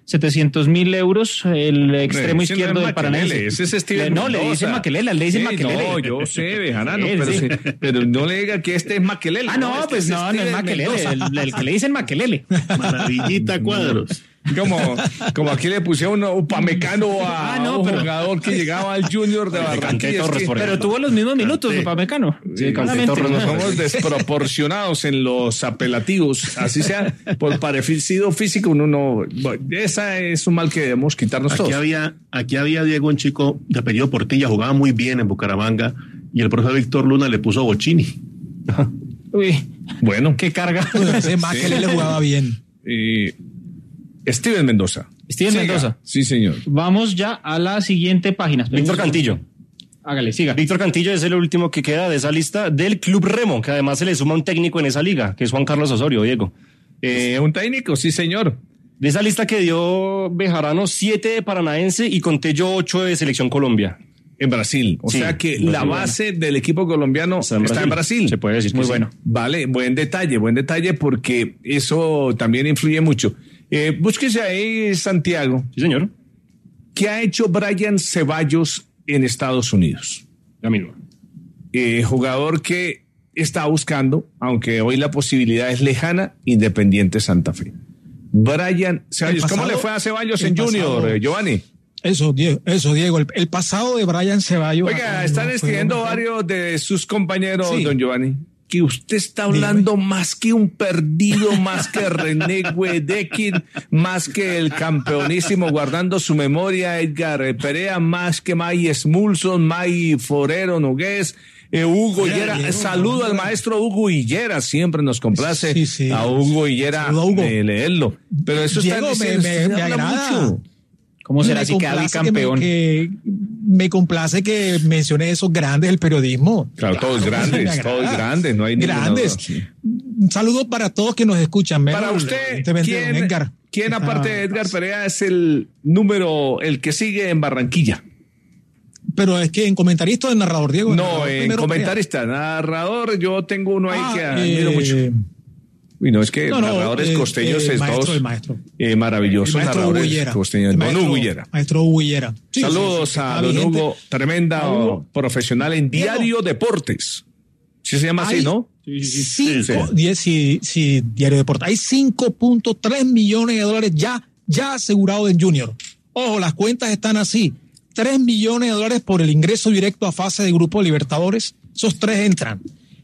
700.000 euros, el extremo izquierdo del Paranaense. Ese es Steven No, le dicen Makelele, No, yo sé, Bejarano, pero no le diga que este es Makelele. Ah, no, pues no es Makelele, el que le dicen Makelele. Maravillita Cuadros. Como aquí le pusieron un Upamecano a un jugador que llegaba al Junior de Barranquilla. Pero tuvo los mismos minutos, Upamecano. Sí, Torres, somos desproporcionados en los apelativos, así sea por parecido físico, uno no. Esa es un mal que debemos quitarnos todos. Aquí había Diego, un chico de apellido Portilla, jugaba muy bien en Bucaramanga, y el profesor Víctor Luna le puso Bocini. Uy, bueno, qué carga. Ese más que le jugaba bien. Steven Mendoza. Mendoza. Sí, señor. Vamos ya a la siguiente página. Víctor Cantillo. Hágale, siga. Víctor Cantillo es el último que queda de esa lista del Club Remo, que además se le suma un técnico en esa liga, que es Juan Carlos Osorio, Diego. Un técnico, sí, señor. De esa lista que dio Bejarano, 7 de Paranaense y conté yo 8 de Selección Colombia. En Brasil. O sea que la base del equipo colombiano está en Brasil. Se puede decir. Muy bueno. Vale, buen detalle, porque eso también influye mucho. Búsquese ahí, Santiago. Sí, señor. ¿Qué ha hecho Brian Ceballos en Estados Unidos? Ya mismo. Jugador que está buscando, aunque hoy la posibilidad es lejana, Independiente Santa Fe. Brian Ceballos. ¿Cómo le fue a Ceballos en Junior, Giovanni? Eso, Diego. El pasado de Brian Ceballos. Oiga, están escribiendo varios de sus compañeros, don Giovanni, que usted está hablando más que un perdido, más que René Guedequín, más que el campeonísimo, guardando su memoria, Edgar Perea, más que May Smulson, May Forero Nogués, Hugo Higuera. Saludo al maestro Hugo Higuera, siempre nos complace a Hugo Higuera leerlo. Pero eso Diego, me agrada. Mucho. ¿Cómo será si queda bicampeón? Me complace que mencione esos grandes del periodismo. Claro, todos grandes, no hay grandes. Un saludo para todos que nos escuchan. Para usted, ¿quién aparte de Edgar Perea es el que sigue en Barranquilla? Pero es que en comentarista o en narrador, Diego. No, en comentarista. Narrador, yo tengo uno ahí que admiro mucho. Uy, no, es que narradores costeños es el maestro. Maravillosos narradores costeños. Don Hugo Higuera. Maestro Hugo Higuera. Saludos a don Hugo, tremenda profesional en Diario Deportes. ¿Sí se llama así, no? Sí, Diario Deportes. Hay $5.3 millones ya asegurados en Junior. Ojo, las cuentas están así. $3 millones por el ingreso directo a fase de Grupo Libertadores. Esos 3 entran.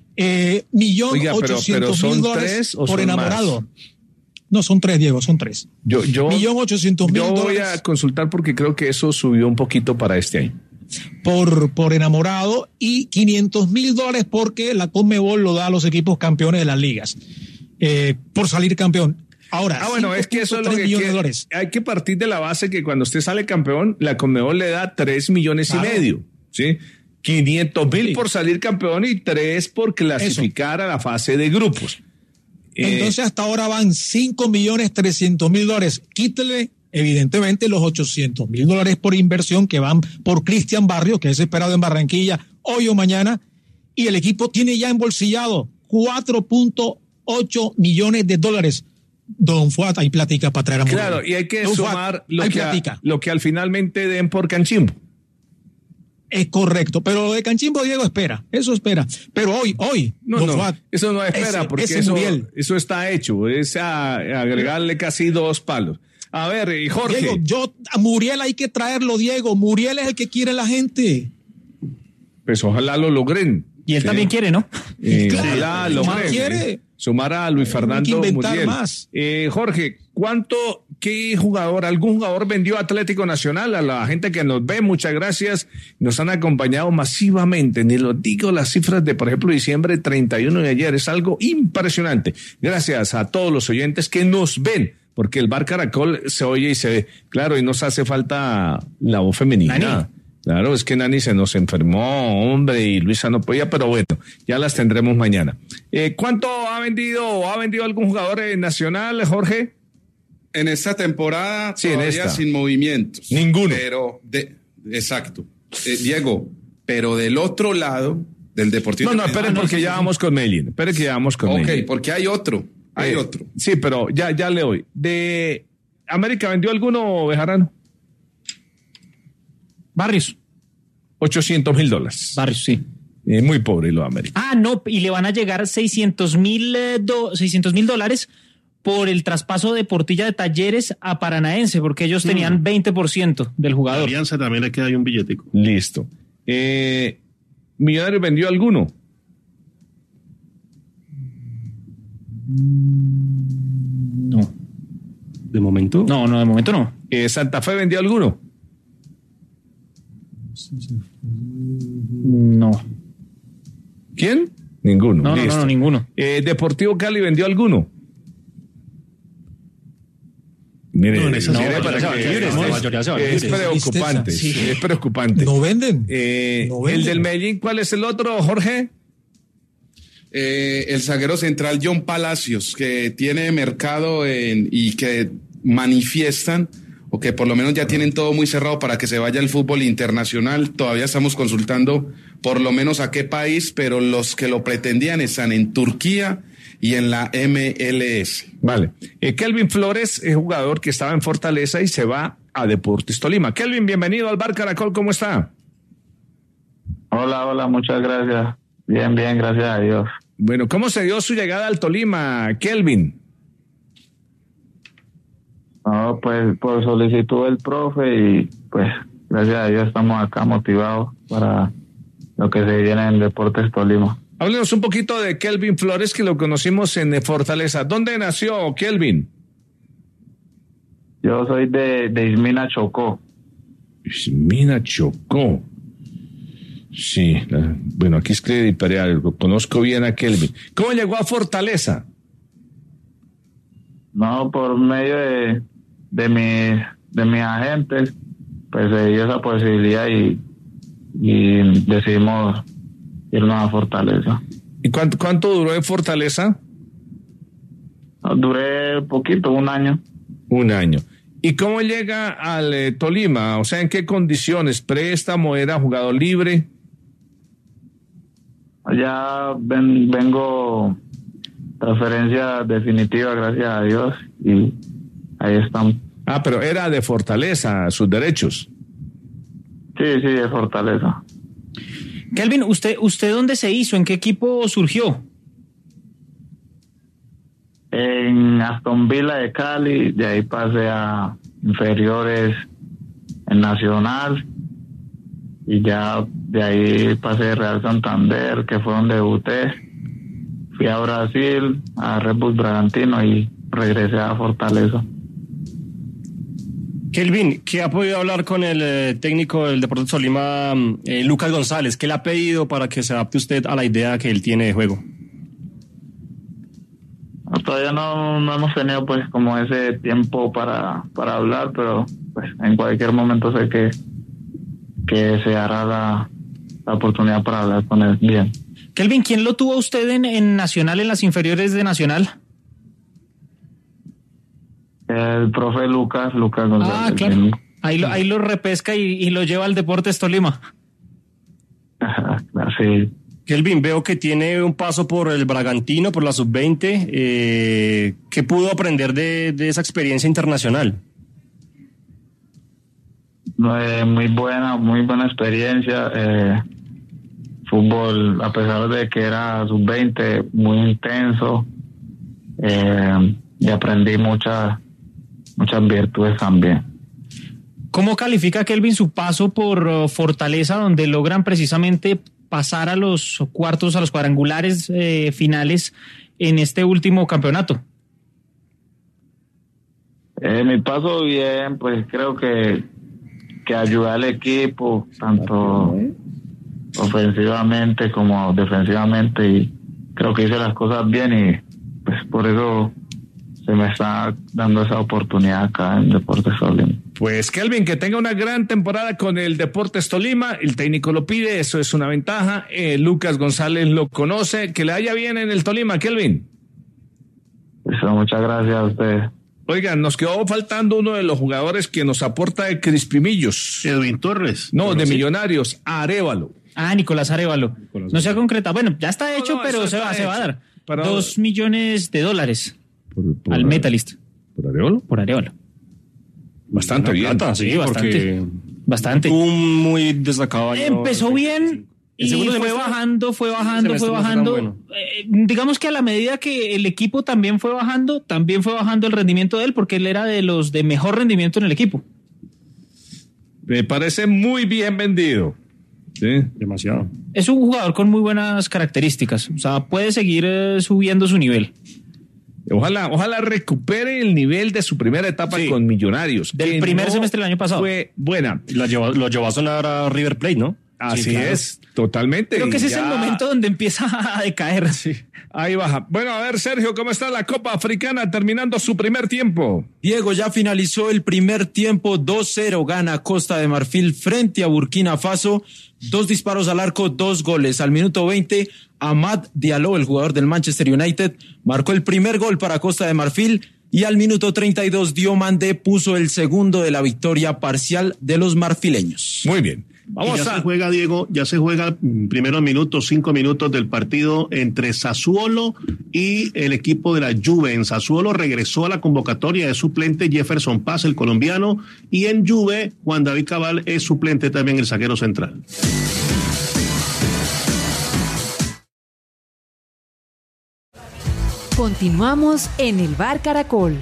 $1.800.000 por enamorado. Más? No, son 3, Diego, son 3. $1.800.000. Yo voy a consultar porque creo que eso subió un poquito para este año. Por enamorado y $500.000 porque la Conmebol lo da a los equipos campeones de las ligas. Por salir campeón. Ahora, bueno, es que eso es lo que hay que partir de la base que cuando usted sale campeón, la Conmebol le da 3,5 millones, ¿sí? 500,000 por salir campeón y 3 por clasificar a la fase de grupos. Entonces hasta ahora van $5.300.000. Quítele evidentemente los $800.000 por inversión que van por Cristian Barrios, que es esperado en Barranquilla hoy o mañana, y el equipo tiene ya embolsillado $4.8 millones. Don Fuat, hay plática para traer a Murilo. Claro, y hay que sumar lo que al finalmente den por Canchimbo. Es correcto, pero lo de Canchimbo, Diego, eso espera. Pero hoy, Fuat, eso no espera, porque eso está hecho, es agregarle casi 2 palos. A ver, y Jorge. Diego, a Muriel hay que traerlo, Diego. Muriel es el que quiere la gente. Pues ojalá lo logren. Y él también quiere, ¿no? Ojalá lo logren. Sumar a Luis Fernando Muriel. Más. Jorge, algún jugador vendió Atlético Nacional? A la gente que nos ve, muchas gracias. Nos han acompañado masivamente. Ni lo digo las cifras de, por ejemplo, diciembre 31 de ayer. Es algo impresionante. Gracias a todos los oyentes que nos ven, porque el Bar Caracol se oye y se ve. Claro, y nos hace falta la voz femenina. Nani. Claro, es que Nani se nos enfermó, hombre, y Luisa no podía, pero bueno, ya las tendremos mañana. ¿Cuánto ha vendido algún jugador nacional, Jorge? En esta temporada todavía sin movimientos. Ninguno. Exacto. Diego, pero del otro lado del Deportivo. No, esperen porque ya vamos con Melin. Esperen que ya vamos con Melin. Ok, porque hay otro. Sí, pero ya le doy. ¿América vendió alguno, Bejarano? Barrios. $800,000. Barrios, sí. Muy pobre lo de América. Ah, no, y le van a llegar $600,000 por el traspaso de Portilla de Talleres a Paranaense, porque ellos tenían 20% del jugador. La Alianza también le queda ahí un billetico. Listo. ¿Millonarios vendió alguno? No. ¿De momento? No, de momento no. ¿Santa Fe vendió alguno? No. ¿Quién? Ninguno. No, ninguno. ¿Deportivo Cali vendió alguno? Mire, No, esa mire, no, para la que- mayoría se van es libres. preocupante. Sí. Es preocupante. No venden. El venden. del Medellín, ¿cuál es el otro, Jorge? El zaguero central John Palacios, que tiene mercado y que manifiestan, o que por lo menos ya tienen todo muy cerrado para que se vaya al fútbol internacional. Todavía estamos consultando por lo menos a qué país, pero los que lo pretendían están en Turquía y en la MLS. Vale. Kelvin Flores es jugador que estaba en Fortaleza y se va a Deportes Tolima. Kelvin, bienvenido al Bar Caracol, ¿cómo está? Hola, muchas gracias. Bien, gracias a Dios. Bueno, ¿cómo se dio su llegada al Tolima, Kelvin? No, pues por solicitud del profe y pues gracias a Dios estamos acá motivados para lo que se viene en Deportes Tolima. Háblenos un poquito de Kelvin Flores, que lo conocimos en Fortaleza. ¿Dónde nació Kelvin? Yo soy de Ismina, Chocó. Ismina, Chocó. Sí, bueno, aquí escribe Imperial, lo conozco bien a Kelvin. ¿Cómo llegó a Fortaleza? No, por medio de mis agentes, pues se dio esa posibilidad y decidimos irnos a Fortaleza. ¿Y cuánto duró en Fortaleza? No, duré poquito, 1 año. 1 año. ¿Y cómo llega al Tolima? O sea, ¿en qué condiciones? ¿Préstamo? ¿Era jugador libre? Ya vengo transferencia definitiva, gracias a Dios, y ahí estamos. Ah, pero era de Fortaleza, sus derechos. Sí, de Fortaleza. Kelvin, ¿usted dónde se hizo? ¿En qué equipo surgió? En Aston Villa de Cali, de ahí pasé a inferiores en Nacional, y ya de ahí pasé a Real Santander, que fue donde debuté. Fui a Brasil, a Red Bull Bragantino, y regresé a Fortaleza. Kelvin, ¿qué ha podido hablar con el técnico del Deportes Tolima, Lucas González? ¿Qué le ha pedido para que se adapte usted a la idea que él tiene de juego? No, todavía no hemos tenido pues como ese tiempo para hablar, pero pues en cualquier momento sé que se hará la oportunidad para hablar con él bien. Kelvin, ¿quién lo tuvo usted en Nacional, en las inferiores de Nacional? El profe Lucas González. Ah, claro. Ahí lo repesca y lo lleva al Deportes Tolima. Sí. Kelvin, veo que tiene un paso por el Bragantino, por la sub-20. ¿Qué pudo aprender de esa experiencia internacional? Muy buena experiencia. Fútbol, a pesar de que era sub-20, muy intenso. Y aprendí muchas virtudes también. ¿Cómo califica, Kelvin, su paso por Fortaleza, donde logran precisamente pasar a los cuartos, a los cuadrangulares finales en este último campeonato? Mi paso bien, pues creo que ayudé al equipo, tanto ofensivamente como defensivamente, y creo que hice las cosas bien, y pues por eso se me está dando esa oportunidad acá en Deportes Tolima. Pues Kelvin, que tenga una gran temporada con el Deportes Tolima, el técnico lo pide, eso es una ventaja. Lucas González lo conoce, que le vaya bien en el Tolima, Kelvin. Eso, muchas gracias a ustedes. Oigan, nos quedó faltando uno de los jugadores que nos aporta de Crispimillos. Edwin Torres. No, de Millonarios, Arévalo. Ah, Nicolás Arévalo. No se ha concretado. Bueno, ya está hecho, pero se va a dar. Para... $2 millones al Metalist. ¿Por Arévalo? Por Arévalo. Bastante bien. Plata, sí, bastante. Un muy destacado año. Empezó bien y fue bajando. Bueno. Digamos que a la medida que el equipo también fue bajando el rendimiento de él, porque él era de los de mejor rendimiento en el equipo. Me parece muy bien vendido. Sí. Demasiado. Es un jugador con muy buenas características. O sea, puede seguir subiendo su nivel. Ojalá recupere el nivel de su primera etapa con Millonarios. Del primer semestre del año pasado. Fue buena. Lo llevó a sonar a River Plate, ¿no? Así Sí, claro. es, totalmente. Creo que ese es el momento donde empieza a decaer. Sí. Ahí baja. Bueno, a ver, Sergio, ¿cómo está la Copa Africana terminando su primer tiempo? Diego, ya finalizó el primer tiempo, 2-0 gana Costa de Marfil frente a Burkina Faso, 2 disparos al arco, 2 goles. Al minuto 20, Amad Diallo, el jugador del Manchester United, marcó el primer gol para Costa de Marfil y al minuto 32 Diomande puso el segundo de la victoria parcial de los marfileños. Muy bien. Se juega, Diego, ya se juega primeros minutos, 5 minutos del partido entre Sassuolo y el equipo de la Juve. En Sassuolo regresó a la convocatoria de suplente Jefferson Paz, el colombiano, y en Juve Juan David Cabal es suplente también, el zaguero central. Continuamos en el Bar Caracol.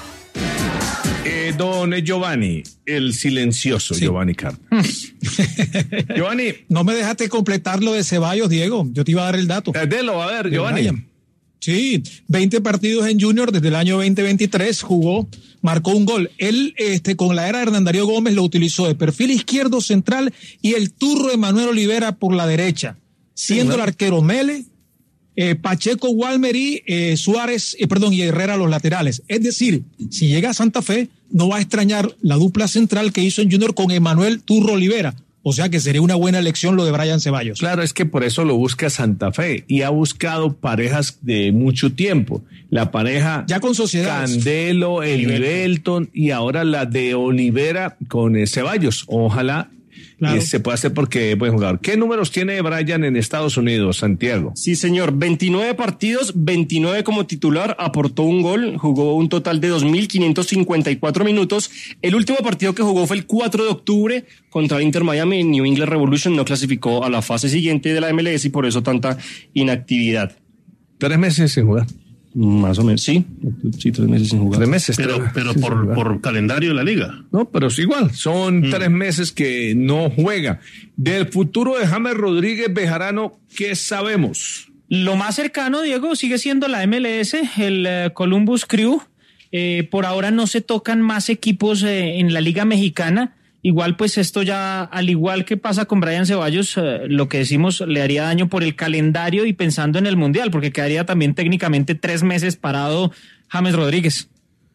Don Giovanni, el silencioso Giovanni Cárdenas. Giovanni. No me dejaste completar lo de Ceballos, Diego. Yo te iba a dar el dato. Delo, a ver, Giovanni. Sí, 20 partidos en Junior desde el año 2023, jugó, marcó un gol. Él, con la era de Hernán Darío Gómez, lo utilizó de perfil izquierdo central y el turro de Manuel Olivera por la derecha, siendo el arquero Mele, Pacheco, Walmer y Suárez, y Herrera los laterales. Es decir, si llega a Santa Fe, no va a extrañar la dupla central que hizo en Junior con Emanuel Turro Olivera. O sea que sería una buena elección lo de Brian Ceballos. Claro, es que por eso lo busca Santa Fe y ha buscado parejas de mucho tiempo. La pareja ya con sociedades. Candelo, Belton y ahora la de Olivera con Ceballos. Ojalá se pueda hacer porque es buen jugador. ¿Qué números tiene Brian en Estados Unidos, Santiago? Sí, señor. 29 partidos, 29 como titular, aportó un gol, jugó un total de 2.554 minutos. El último partido que jugó fue el 4 de octubre contra Inter Miami. New England Revolution no clasificó a la fase siguiente de la MLS y por eso tanta inactividad. 3 meses sin jugar. Más o menos, sí, 3 meses sin jugar. 3 meses. Pero por calendario de la liga. No, pero es igual, son 3 meses que no juega. Del futuro de James Rodríguez Bejarano, ¿qué sabemos? Lo más cercano, Diego, sigue siendo la MLS, el Columbus Crew. Por ahora no se tocan más equipos en la Liga Mexicana. Igual, pues esto ya, al igual que pasa con Brian Ceballos, lo que decimos le haría daño por el calendario y pensando en el Mundial, porque quedaría también técnicamente 3 meses parado James Rodríguez.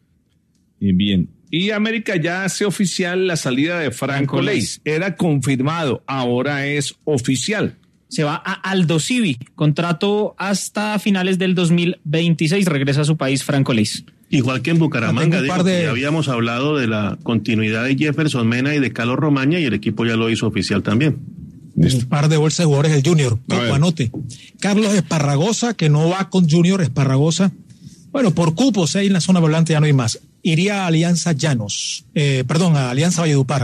Bien. Y América ya hace oficial la salida de Franco Leis. Era confirmado, ahora es oficial. Se va a Aldo Civi, contrato hasta finales del 2026, regresa a su país Franco Leis. Igual que en Bucaramanga, ya habíamos hablado de la continuidad de Jefferson Mena y de Carlos Romaña y el equipo ya lo hizo oficial también. Un par de bolsas de jugadores del Junior, anote. Carlos Esparragosa, que no va con Junior, Esparragosa. Bueno, por cupos ahí en la zona volante ya no hay más. Iría a Alianza Llanos, a Alianza Valledupar.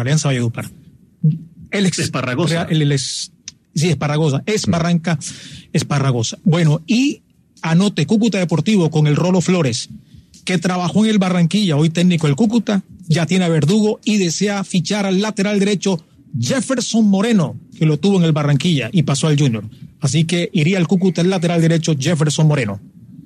El ex Esparragosa. Sí, Esparragosa, Esparragosa. Bueno, y anote, Cúcuta Deportivo con el Rolo Flores, que trabajó en el Barranquilla, hoy técnico del Cúcuta, ya tiene a Verdugo y desea fichar al lateral derecho Jefferson Moreno, que lo tuvo en el Barranquilla y pasó al Junior. Así que iría al Cúcuta el lateral derecho Jefferson Moreno.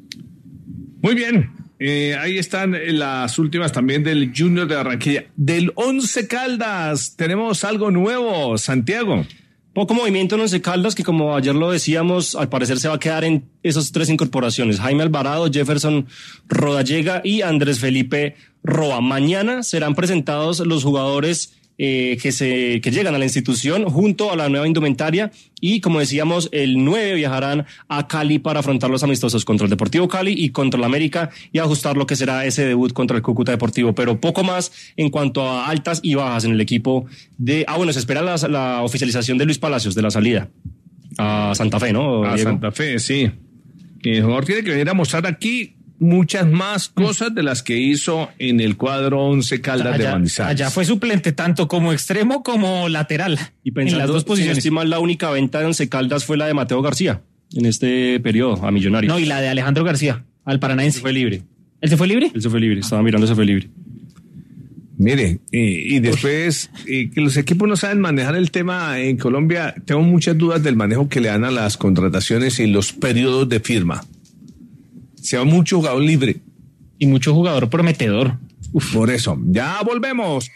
Muy bien, ahí están las últimas también del Junior de Barranquilla. Del Once Caldas, tenemos algo nuevo, Santiago. Poco movimiento en Once Caldas, que como ayer lo decíamos, al parecer se va a quedar en esas 3 incorporaciones: Jaime Alvarado, Jefferson Rodallega y Andrés Felipe Roa. Mañana serán presentados los jugadores que llegan a la institución junto a la nueva indumentaria y, como decíamos, el 9 viajarán a Cali para afrontar los amistosos contra el Deportivo Cali y contra el América y ajustar lo que será ese debut contra el Cúcuta Deportivo, pero poco más en cuanto a altas y bajas en el equipo de... se espera la oficialización de Luis Palacios de la salida a Santa Fe, ¿no, a Diego? Santa Fe, sí. El jugador tiene que venir a mostrar aquí muchas más cosas de las que hizo en el cuadro 11 Caldas de Manizales. Allá fue suplente tanto como extremo como lateral. Y pensando, en las dos posiciones. Si no estoy mal, la única venta de Once Caldas fue la de Mateo García en este periodo a Millonarios. No, y la de Alejandro García, al Paranaense. Fue libre. ¿Él se fue libre? Él se fue libre, estaba mirando, se fue libre. Mire, y después que los equipos no saben manejar el tema en Colombia, tengo muchas dudas del manejo que le dan a las contrataciones y los periodos de firma. Se va mucho jugador libre. Y mucho jugador prometedor. Por eso, ya volvemos.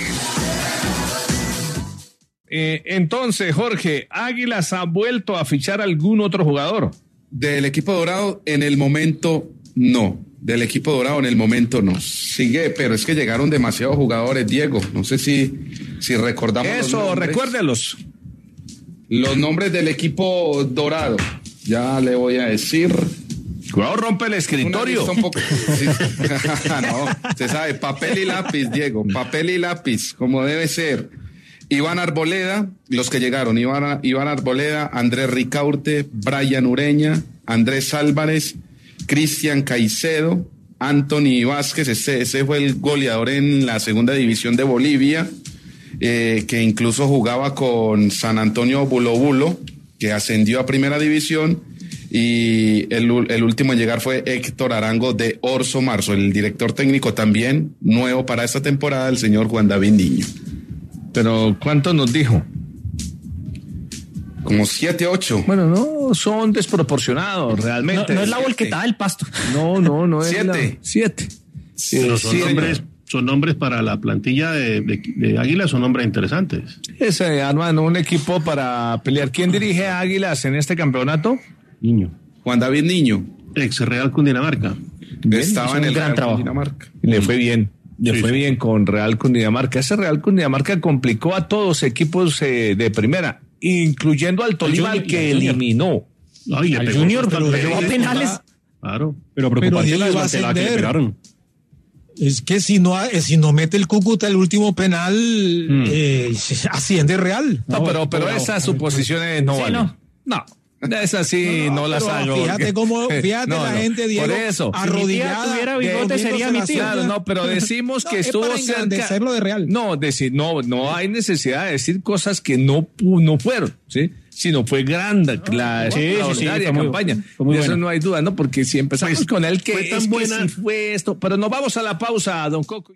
Entonces, Jorge, ¿Águilas ha vuelto a fichar algún otro jugador? Del equipo dorado, en el momento, no. Del equipo dorado en el momento no. Sigue, pero es que llegaron demasiados jugadores, Diego. No sé si recordamos. Eso, recuérdelos. Los nombres del equipo dorado. Ya le voy a decir. Cuidado, rompe el escritorio. Sí. No, usted sabe, papel y lápiz, Diego. Papel y lápiz, como debe ser. Iván Arboleda, los que llegaron. Iván Arboleda, Andrés Ricaurte, Brian Ureña, Andrés Álvarez, Cristian Caicedo, Anthony Vázquez, ese fue el goleador en la segunda división de Bolivia, que incluso jugaba con San Antonio Bulo, que ascendió a primera división, y el último en llegar fue Héctor Arango de Orso Marzo, el director técnico también nuevo para esta temporada, el señor Juan David Niño. Pero, ¿cuánto nos dijo? Como 7, 8. Bueno, no, son desproporcionados realmente. No es la volquetada del pasto. No es 7. Pero son nombres para la plantilla de Águilas, son nombres interesantes. Ese, hermano, un equipo para pelear. ¿Quién dirige a Águilas en este campeonato? Niño. Juan David Niño. Ex Real Cundinamarca. Estaba en el gran Real trabajo. Cundinamarca. Le fue bien. Le fue bien con Real Cundinamarca. Ese Real Cundinamarca complicó a todos equipos de primera, incluyendo al Tolima, al que eliminó. Ay, al Junior, pero llevó a penales. Claro. Pero preocupante Diego la iba a desmantelada que le ascender. pegaron. Es que si no mete el Cúcuta el último penal, asciende Real. No, pero esas suposiciones no valen. No. Esas sí no las hago. Fíjate la gente, Diego, por eso. arrodillada. Si tuviera bigote sería mi tío. Claro, no, pero decimos que estuvo cerca. De Real. No hay necesidad de decir cosas que no fueron, ¿sí? Sino fue grande la extraordinaria campaña. De eso no hay duda, ¿no? Porque si empezamos con él, que fue tan es buena. que sí fue esto. Pero nos vamos a la pausa, don Coco.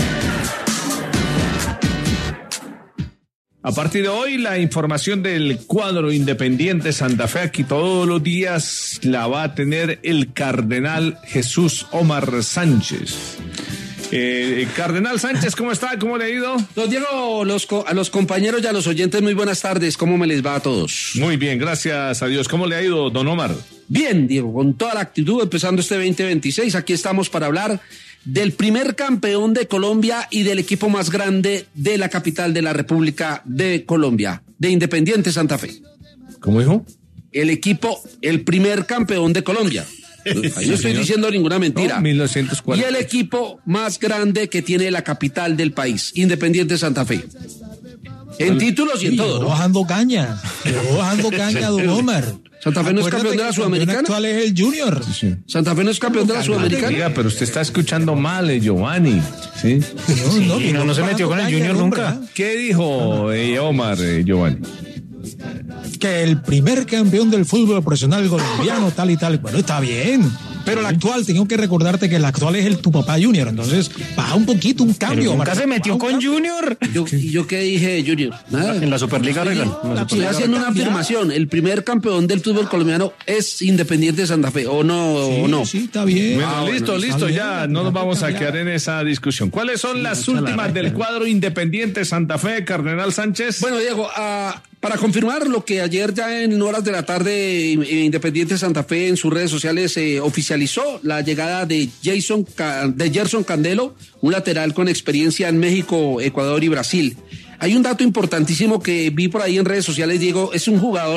A partir de hoy, la información del cuadro Independiente Santa Fe, aquí todos los días la va a tener el cardenal Jesús Omar Sánchez. Cardenal Sánchez, ¿cómo está? ¿Cómo le ha ido? Don Diego, a los compañeros y a los oyentes, muy buenas tardes. ¿Cómo me les va a todos? Muy bien, gracias a Dios. ¿Cómo le ha ido, don Omar? Bien, Diego, con toda la actitud, empezando este 2026. Aquí estamos para hablar del primer campeón de Colombia y del equipo más grande de la capital de la República de Colombia, de Independiente Santa Fe. ¿Cómo dijo? El primer campeón de Colombia. Ahí no estoy diciendo ninguna mentira. No, 1940. Y el equipo más grande que tiene la capital del país, Independiente Santa Fe. En títulos y en todo, ¿no? Bajando caña, don Omar. Santa Fe no es campeón de la Sudamericana. El actual es el Junior. Sí. Santa Fe no es campeón de la Sudamericana. Diga, pero usted está escuchando mal, Giovanni. Sí. No se metió con el Junior nunca. ¿Qué dijo Omar, Giovanni? Que el primer campeón del fútbol profesional colombiano, tal y tal. Bueno, está bien. Pero el actual, tengo que recordarte que el actual es el tu papá Junior. Entonces, baja un poquito, un cambio. Nunca se metió con Junior. ¿Yo qué dije, Junior? Nada. En la Superliga arreglan. Estoy haciendo una afirmación. El primer campeón del fútbol colombiano es Independiente de Santa Fe. ¿O no? Sí, está bien. Bueno, listo, ya no nos vamos a quedar en esa discusión. ¿Cuáles son las últimas del cuadro Independiente Santa Fe, Cardenal Sánchez? Bueno, Diego, para confirmar lo que ayer ya en horas de la tarde Independiente Santa Fe en sus redes sociales oficializó la llegada de Gerson Candelo, un lateral con experiencia en México, Ecuador y Brasil. Hay un dato importantísimo que vi por ahí en redes sociales, Diego, es un jugador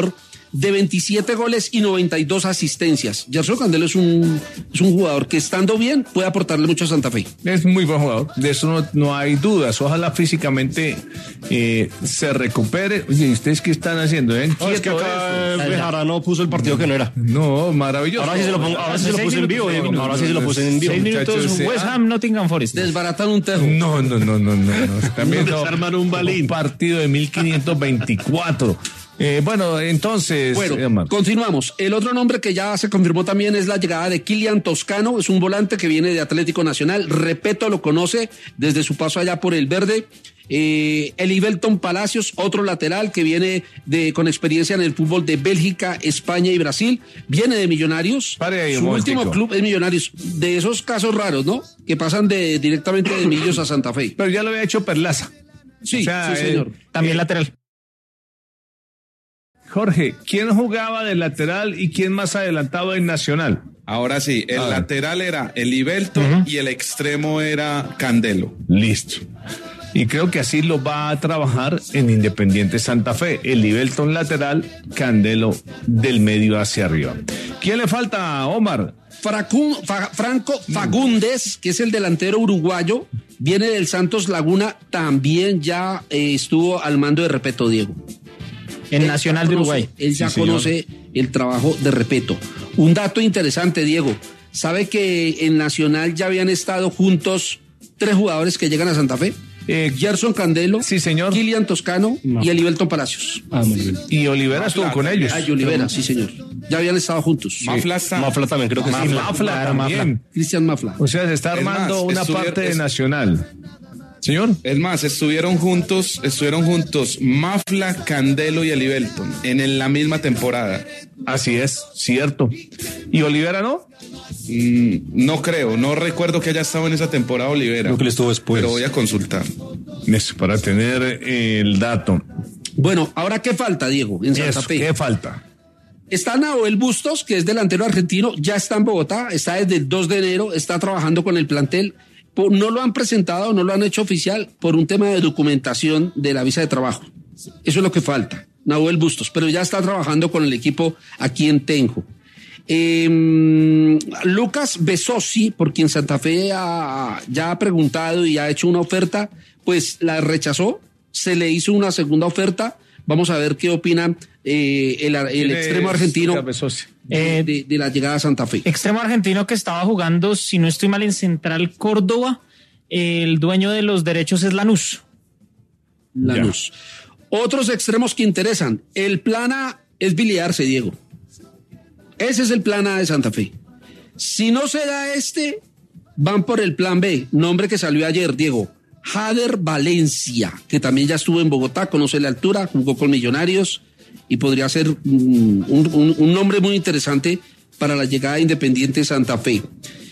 de 27 goles y 92 asistencias. Gerson Candelo es un jugador que estando bien puede aportarle mucho a Santa Fe. Es muy buen jugador, de eso no hay dudas. Ojalá físicamente se recupere. Oye, ¿ustedes qué están haciendo? Es que acá Bejarano puso el partido que no era. No, maravilloso. Ahora sí se lo puse en vivo, Diego. Ahora sí se lo puse en vivo. 6 minutos, West Ham, Nottingham Forest. Desbaratan un tejo. No. También desarman un balín. Un partido de 1524. Bueno, entonces... Bueno, continuamos. El otro nombre que ya se confirmó también es la llegada de Kilian Toscano. Es un volante que viene de Atlético Nacional. Repeto, lo conoce desde su paso allá por el Verde. Elivelton Palacios, otro lateral que viene con experiencia en el fútbol de Bélgica, España y Brasil. Viene de Millonarios. Su último club es Millonarios. De esos casos raros, ¿no? Que pasan directamente de Millos a Santa Fe. Pero ya lo había hecho Perlaza. Sí, señor. También lateral. Jorge, ¿quién jugaba de lateral y quién más adelantado en Nacional? Ahora sí, el lateral era Elivelton y el extremo era Candelo. Listo. Y creo que así lo va a trabajar en Independiente Santa Fe. Elivelton lateral, Candelo del medio hacia arriba. ¿Quién le falta, Omar? Franco Fagundes, que es el delantero uruguayo, viene del Santos Laguna, también ya estuvo al mando de Repeto, Diego. En Nacional de Uruguay. Él ya conoce el trabajo de Repeto. Un dato interesante, Diego. ¿Sabe que en Nacional ya habían estado juntos 3 jugadores que llegan a Santa Fe? Gerson Candelo, sí, señor. Kilian Toscano y Elivelton Palacios. Muy bien. Y Olivera estuvo con ellos. Y Olivera, sí, señor. Ya habían estado juntos. Sí. Mafla también, creo que sí. Mafla también. Cristian Mafla. O sea, se está armando una parte de Nacional. Señor. Es más, estuvieron juntos Mafla, Candelo y Elivelton en la misma temporada. Así es, cierto. ¿Y Olivera no? No creo, no recuerdo que haya estado en esa temporada Olivera. Creo que le estuvo después. Pero voy a consultar. Eso, para tener el dato. Bueno, ahora ¿qué falta, Diego, en Santa Fe? ¿Qué falta? Está Nahuel Bustos, que es delantero argentino, ya está en Bogotá, está desde el 2 de enero, está trabajando con el plantel. No lo han presentado, no lo han hecho oficial por un tema de documentación de la visa de trabajo. Eso es lo que falta, Nahuel Bustos, pero ya está trabajando con el equipo aquí en Tenjo. Lucas Besosi, por quien Santa Fe ya ha preguntado y ha hecho una oferta, pues la rechazó, se le hizo una segunda oferta. Vamos a ver qué opina el extremo argentino de la llegada a Santa Fe. Extremo argentino que estaba jugando, si no estoy mal, en Central Córdoba. El dueño de los derechos es Lanús. Otros extremos que interesan. El plan A es Billy Arce, Diego. Ese es el plan A de Santa Fe. Si no se da van por el plan B. Nombre que salió ayer, Diego. Jader Valencia, que también ya estuvo en Bogotá, conoce la altura, jugó con Millonarios y podría ser un nombre muy interesante para la llegada de Independiente Santa Fe.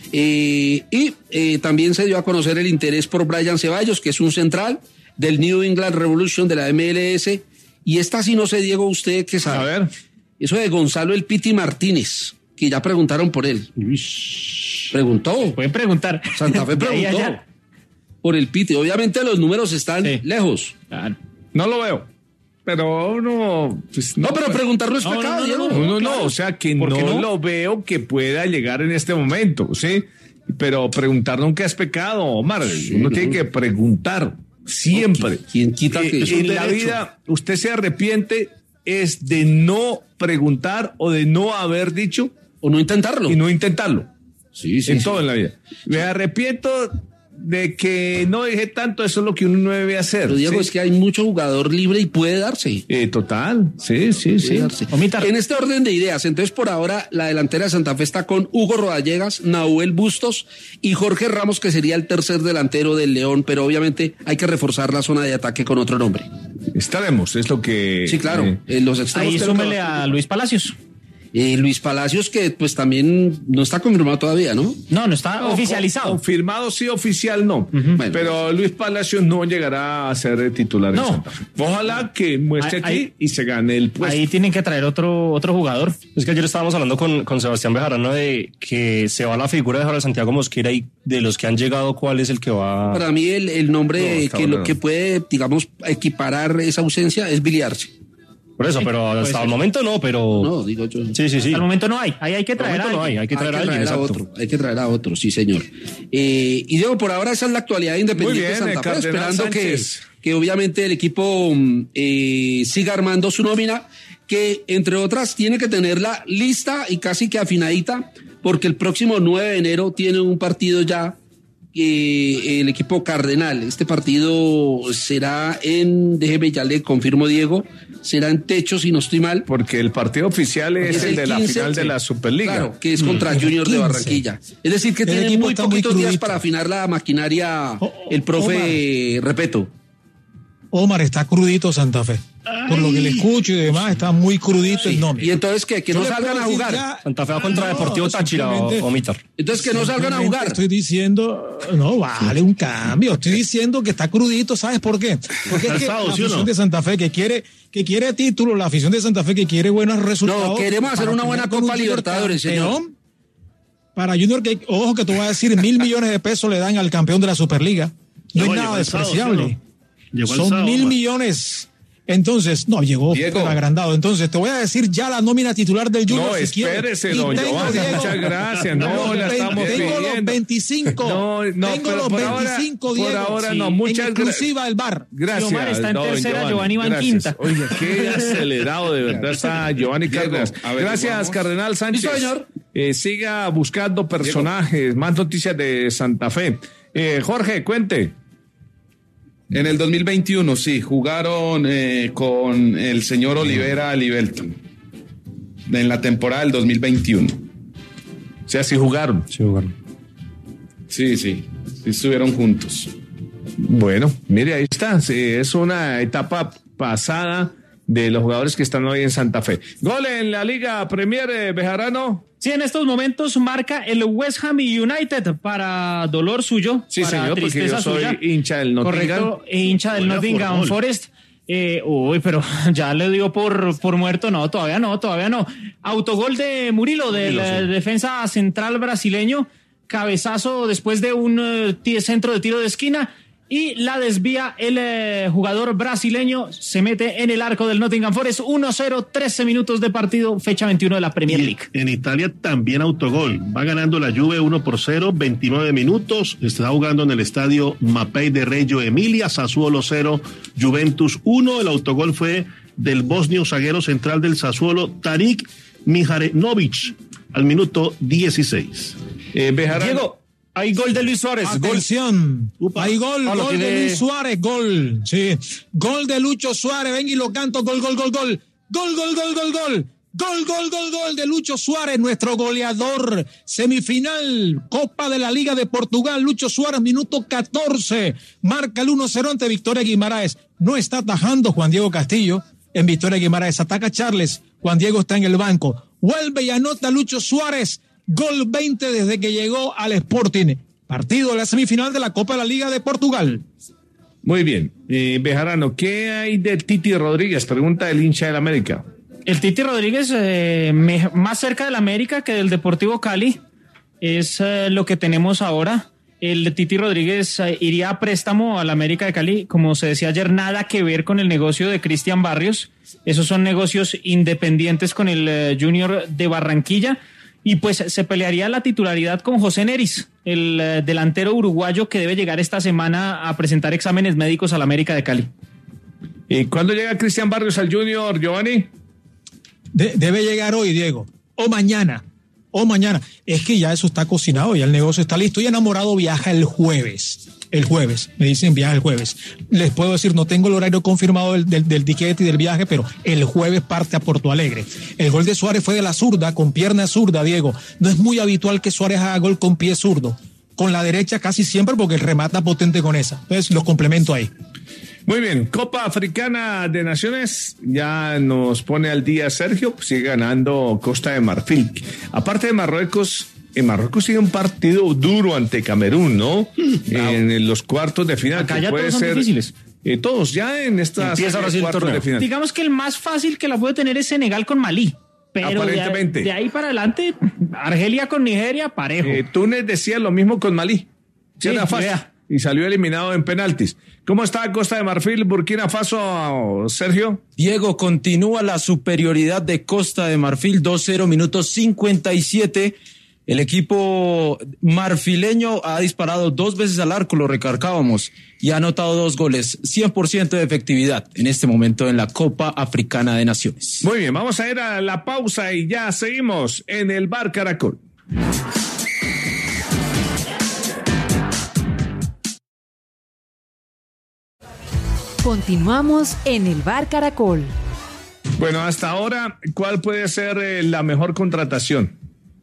También se dio a conocer el interés por Brian Ceballos, que es un central del New England Revolution de la MLS. Y esta sí no sé, Diego, usted qué sabe. A ver. Eso de Gonzalo El Piti Martínez, que ya preguntaron por él. Preguntó. Pueden preguntar. Santa Fe preguntó por el Piti. Obviamente los números están lejos. Claro. No lo veo. Pero no. Pues, no, pero preguntarlo es pecado, Diego. No, o sea que no lo veo que pueda llegar en este momento, ¿sí? Pero preguntar nunca es pecado, Omar. Uno tiene que preguntar siempre. ¿Quién quita que es un en la vida usted se arrepiente es de no preguntar o de no haber dicho o no intentarlo. Y no intentarlo. Sí. Todo en la vida. Me arrepiento de que no dije tanto, eso es lo que uno no debe hacer. Pero Diego, es que hay mucho jugador libre y puede darse. Total, sí. En este orden de ideas, entonces por ahora la delantera de Santa Fe está con Hugo Rodallegas, Nahuel Bustos y Jorge Ramos, que sería el tercer delantero del León, pero obviamente hay que reforzar la zona de ataque con otro nombre. Estaremos, es lo que... Sí, claro, los extremos. Ahí súmele a Luis Palacios. Luis Palacios, que pues también no está confirmado todavía, ¿no? No está oficializado. Confirmado sí, oficial no. Bueno, pero Luis Palacios no llegará a ser titular en Santa Fe. Ojalá que muestre aquí y se gane el puesto. Ahí tienen que traer otro jugador. Es que ayer estábamos hablando con Sebastián Bejarano de que se va la figura de Jorge Santiago Mosquera y de los que han llegado, ¿cuál es el que va? Para mí el nombre que puede, digamos, equiparar esa ausencia es Billy Arce. Por eso, pero hasta el momento no, pero... No, digo yo. Sí. Hasta el momento no hay. Ahí hay que traer a alguien. Hay que traer a alguien, exacto. Hay que traer a otro, sí, señor. Y Diego, por ahora esa es la actualidad de Independiente Santa Fe, esperando que obviamente el equipo siga armando su nómina, que entre otras tiene que tenerla lista y casi que afinadita, porque el próximo 9 de enero tiene un partido ya el equipo Cardenal. Este partido será déjeme ya le confirmo, Diego, será en Techo, si no estoy mal. Porque el partido oficial es el de 15, la final de la Superliga. Claro, que es contra Junior de Barranquilla. Es decir, que tiene muy poquitos días para afinar la maquinaria el profe Repeto. Omar, está crudito Santa Fe. Por lo que le escucho y demás, está muy crudito el nombre. Y entonces, ¿qué? Que no salgan a jugar. Santa Fe va contra Deportivo Táchira o Mitar. Entonces, que no salgan a jugar. Estoy diciendo, no, vale un cambio. Estoy diciendo que está crudito, ¿sabes por qué? Porque es que la afición de Santa Fe que quiere título, la afición de Santa Fe que quiere buenos resultados. No, queremos hacer una buena Copa Libertadores, señor. Para Junior, ojo que te voy a decir, 1.000 millones de pesos le dan al campeón de la Superliga. No es nada despreciable. Son 1.000 millones. Entonces, no, llegó agrandado. Entonces, te voy a decir ya la nómina titular del Junior. No, si espérese, don Giovanni, muchas gracias. No, la estamos pidiendo. Tengo los 25. Tengo los 25, Diego. Por ahora no, muchas gracias. Inclusiva el bar. Gracias. Giovanni está en tercera, Giovanni va en quinta. Oye, qué acelerado de verdad está Giovanni Cárdenas. Gracias, Cardenal Sánchez. Sí, señor. Siga buscando personajes, más noticias de Santa Fe. Jorge, cuente. En el 2021, sí, jugaron con el señor Olivera Libelton. En la temporada del 2021. O sea, sí jugaron. Sí, estuvieron juntos. Bueno, mire, ahí está. Sí, es una etapa pasada de los jugadores que están hoy en Santa Fe. Gol en la Liga Premier, Bejarano. Sí, en estos momentos marca el West Ham United para dolor suyo. Sí, para señor, porque yo soy hincha del Nottingham. Correcto, hincha del Nottingham Forest. Pero ya le dio por muerto. No, todavía no. Autogol de Murilo, del defensa central brasileño. Cabezazo después de un centro de tiro de esquina. Y la desvía el jugador brasileño, se mete en el arco del Nottingham Forest, 1-0, 13 minutos de partido, fecha 21 de la Premier League. En Italia también autogol, va ganando la Juve 1-0, 29 minutos, está jugando en el estadio Mapei de Reggio Emilia, Sassuolo 0, Juventus 1, el autogol fue del bosnio zaguero central del Sassuolo, Tarik Mijarenovic, al minuto 16. Diego, hay gol de Luis Suárez. Atención. Hay gol de Luis Suárez, gol. Sí. Gol de Lucho Suárez. Ven y lo canto. Gol. Gol de Lucho Suárez, nuestro goleador. Semifinal, Copa de la Liga de Portugal. Lucho Suárez, minuto 14. Marca el 1-0 ante Victoria Guimaraes. No está atajando Juan Diego Castillo en Victoria Guimaraes. Ataca Charles. Juan Diego está en el banco. Vuelve y anota Lucho Suárez. Gol 20 desde que llegó al Sporting. Partido de la semifinal de la Copa de la Liga de Portugal. Muy bien. Bejarano, ¿qué hay del Titi Rodríguez? Pregunta el hincha del América. El Titi Rodríguez, más cerca del América que del Deportivo Cali, es lo que tenemos ahora. El Titi Rodríguez iría a préstamo al América de Cali. Como se decía ayer, nada que ver con el negocio de Cristian Barrios. Esos son negocios independientes con el Junior de Barranquilla. Y pues se pelearía la titularidad con José Neris, el delantero uruguayo que debe llegar esta semana a presentar exámenes médicos al América de Cali. ¿Y cuándo llega Cristian Barrios al Junior, Giovanni? Debe llegar hoy, Diego, o mañana. Es que ya eso está cocinado, ya el negocio está listo. Y Enamorado viaja el jueves, me dicen viaja el jueves. Les puedo decir, no tengo el horario confirmado del tiquete y del viaje, pero el jueves parte a Porto Alegre. El gol de Suárez fue de la zurda, con pierna zurda, Diego. No es muy habitual que Suárez haga gol con pie zurdo. Con la derecha casi siempre, porque remata potente con esa. Entonces los complemento ahí. Muy bien, Copa Africana de Naciones, ya nos pone al día Sergio, pues sigue ganando Costa de Marfil. Aparte de Marruecos, en Marruecos sigue un partido duro ante Camerún, ¿no? En los cuartos de final. Acá ya todos son difíciles. Todos ya en estas cuartos de final. Digamos que el más fácil que la puede tener es Senegal con Malí. Pero aparentemente. De ahí para adelante, Argelia con Nigeria, parejo. Túnez decía lo mismo con Malí. Sí, y salió eliminado en penaltis. ¿Cómo está Costa de Marfil, Burkina Faso, Sergio? Diego, continúa la superioridad de Costa de Marfil, 2-0, minuto 57. El equipo marfileño ha disparado 2 veces al arco, lo recargábamos, y ha anotado 2 goles, 100% de efectividad en este momento en la Copa Africana de Naciones. Muy bien, vamos a ir a la pausa y ya seguimos en el Bar Caracol. Continuamos en el Bar Caracol. Bueno, hasta ahora, ¿cuál puede ser la mejor contratación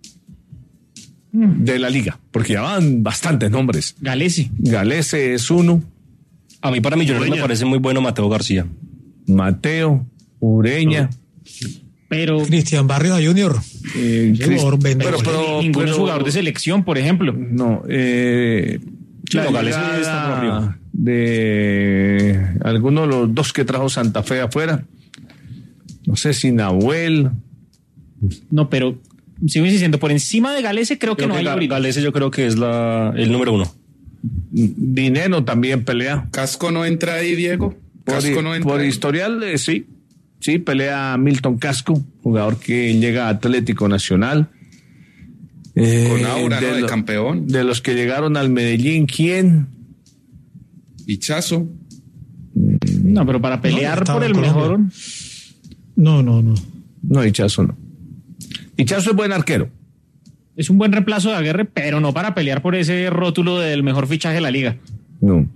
de la liga? Porque ya van bastantes nombres. Galese es uno. A mí para Millonarios me parece muy bueno Mateo García. Mateo, Ureña. Pero Cristian Barrios Junior. Ninguno es jugador de selección, por ejemplo. No, Galese está por arriba. De alguno de los 2 que trajo Santa Fe afuera. No sé si Nahuel. No, pero sigo insistiendo, por encima de Galese creo que no hay. Galese yo creo que es el número 1. Dineno también pelea. ¿Casco no entra ahí, Diego? Por historial, sí. Sí, pelea Milton Casco, jugador que llega a Atlético Nacional. Con aura, ¿no? De campeón. De los que llegaron al Medellín, ¿quién? Hichazo. No, pero para pelear por el mejor. No, Hichazo no. Hichazo es buen arquero. Es un buen reemplazo de Aguirre, pero no para pelear por ese rótulo del mejor fichaje de la liga. No.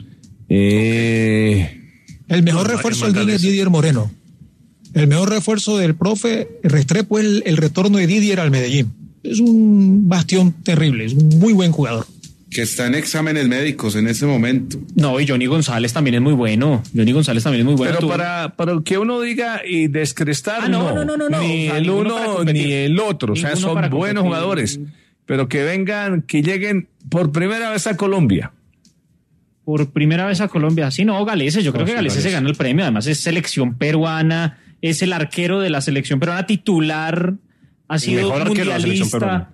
El mejor refuerzo del es Didier Moreno. El mejor refuerzo del profe Restrepo es el retorno de Didier al Medellín. Es un bastión terrible, es un muy buen jugador. Que está en exámenes médicos en ese momento. No, y Johnny González también es muy bueno. Pero para que uno diga y descrestar, no. Ni el uno ni el otro. O sea, son buenos jugadores. Pero que vengan, que lleguen por primera vez a Colombia. Por primera vez a Colombia. Sí, no, Galese. Yo creo que Galese se gana el premio. Además, es selección peruana. Es el arquero de la selección peruana titular. Ha sido mundialista.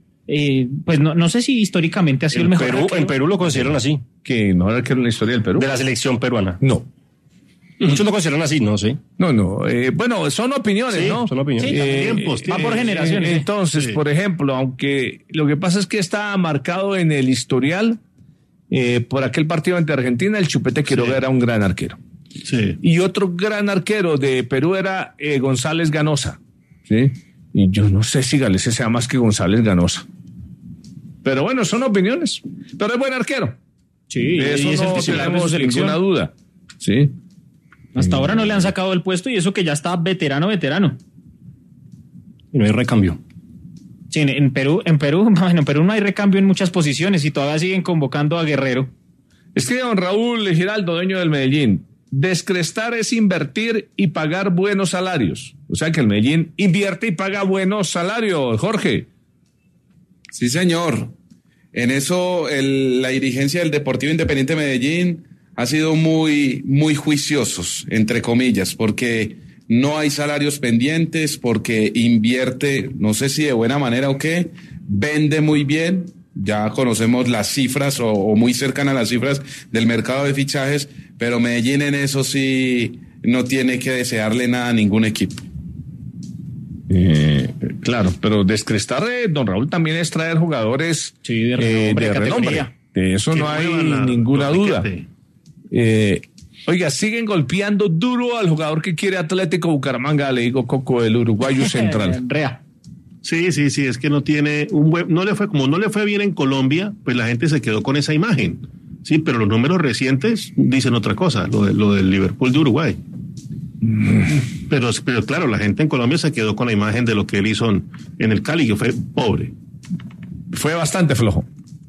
Pues no sé si históricamente ha sido el mejor arquero. En Perú lo consideran así. ¿Que el mejor arquero en la historia del Perú? De la selección peruana. No. Muchos lo consideran así, no sé. No. Bueno, son opiniones, sí, ¿no? Son opiniones. Sí, va por generaciones. Entonces, por ejemplo, aunque lo que pasa es que está marcado en el historial, por aquel partido ante Argentina, el Chupete Quiroga era un gran arquero. Sí. Y otro gran arquero de Perú era González Ganosa. ¿Sí? Y yo no sé si Galese sea más que González Ganosa. Pero bueno, son opiniones. Pero es buen arquero. Sí, eso es no tenemos ninguna duda. Sí. Hasta ahora no le han sacado el puesto y eso que ya está veterano. Y no hay recambio. Sí, en Perú no hay recambio en muchas posiciones y todavía siguen convocando a Guerrero. Escribe don Raúl Giraldo, dueño del Medellín. Descrestar es invertir y pagar buenos salarios. O sea que el Medellín invierte y paga buenos salarios, Jorge. Sí, señor. En eso la dirigencia del Deportivo Independiente Medellín ha sido muy, muy juiciosos, entre comillas, porque no hay salarios pendientes, porque invierte, no sé si de buena manera o qué, vende muy bien. Ya conocemos las cifras o muy cercanas a las cifras del mercado de fichajes, pero Medellín en eso sí no tiene que desearle nada a ningún equipo. Claro, pero descrestar de don Raúl también es traer jugadores de renombre. De eso no hay ninguna duda. Oiga, siguen golpeando duro al jugador que quiere Atlético Bucaramanga, le digo Coco, el uruguayo central. Rea. Sí, es que no tiene no le fue bien en Colombia, pues la gente se quedó con esa imagen. Sí, pero los números recientes dicen otra cosa, lo del Liverpool de Uruguay. Pero claro, la gente en Colombia se quedó con la imagen de lo que él hizo en el Cali, que fue pobre. Fue bastante flojo.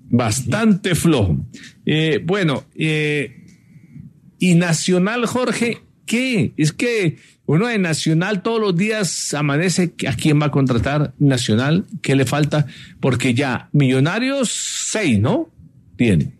Y Nacional, Jorge, ¿qué? Es que uno de Nacional todos los días amanece, ¿a quién va a contratar Nacional? ¿Qué le falta? Porque ya Millonarios 6, ¿no? Tiene.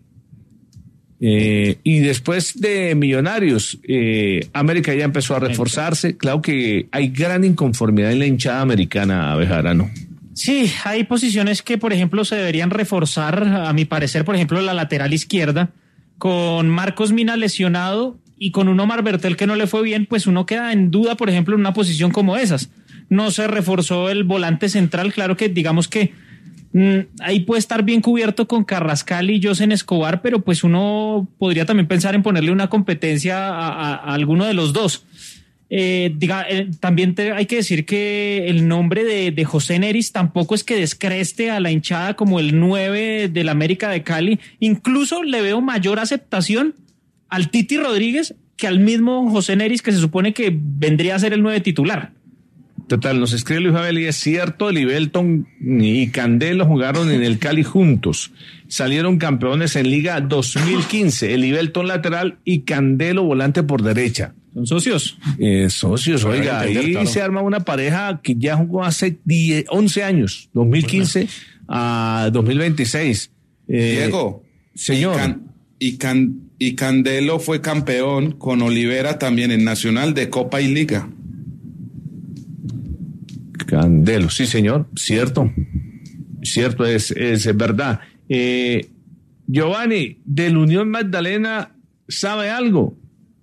Y después de Millonarios, América ya empezó a reforzarse. Claro que hay gran inconformidad en la hinchada americana, Bejarano. Sí, hay posiciones que, por ejemplo, se deberían reforzar, a mi parecer, por ejemplo, la lateral izquierda. con Marcos Mina lesionado y con un Omar Bertel que no le fue bien, pues uno queda en duda, por ejemplo, en una posición como esas. No se reforzó el volante central, claro que digamos que ahí puede estar bien cubierto con Carrascal y Josen Escobar, pero pues uno podría también pensar en ponerle una competencia a alguno de los dos. También hay que decir que el nombre de José Neris tampoco es que descreste a la hinchada como el 9 del América de Cali. Incluso le veo mayor aceptación al Titi Rodríguez que al mismo José Neris, que se supone que vendría a ser el 9 titular. Total, nos escribe Luis Abel y es cierto, Libelton y Candelo jugaron en el Cali juntos. Salieron campeones en Liga 2015, el Libelton lateral y Candelo volante por derecha. ¿Son socios? Socios, oiga, ahí claro. Se arma una pareja que ya jugó hace 11 años, 2015 a 2026. Diego, señor. Y Candelo fue campeón con Olivera también en Nacional de Copa y Liga. Candelo, sí señor, cierto, es verdad. Giovanni, del Unión Magdalena, ¿sabe algo?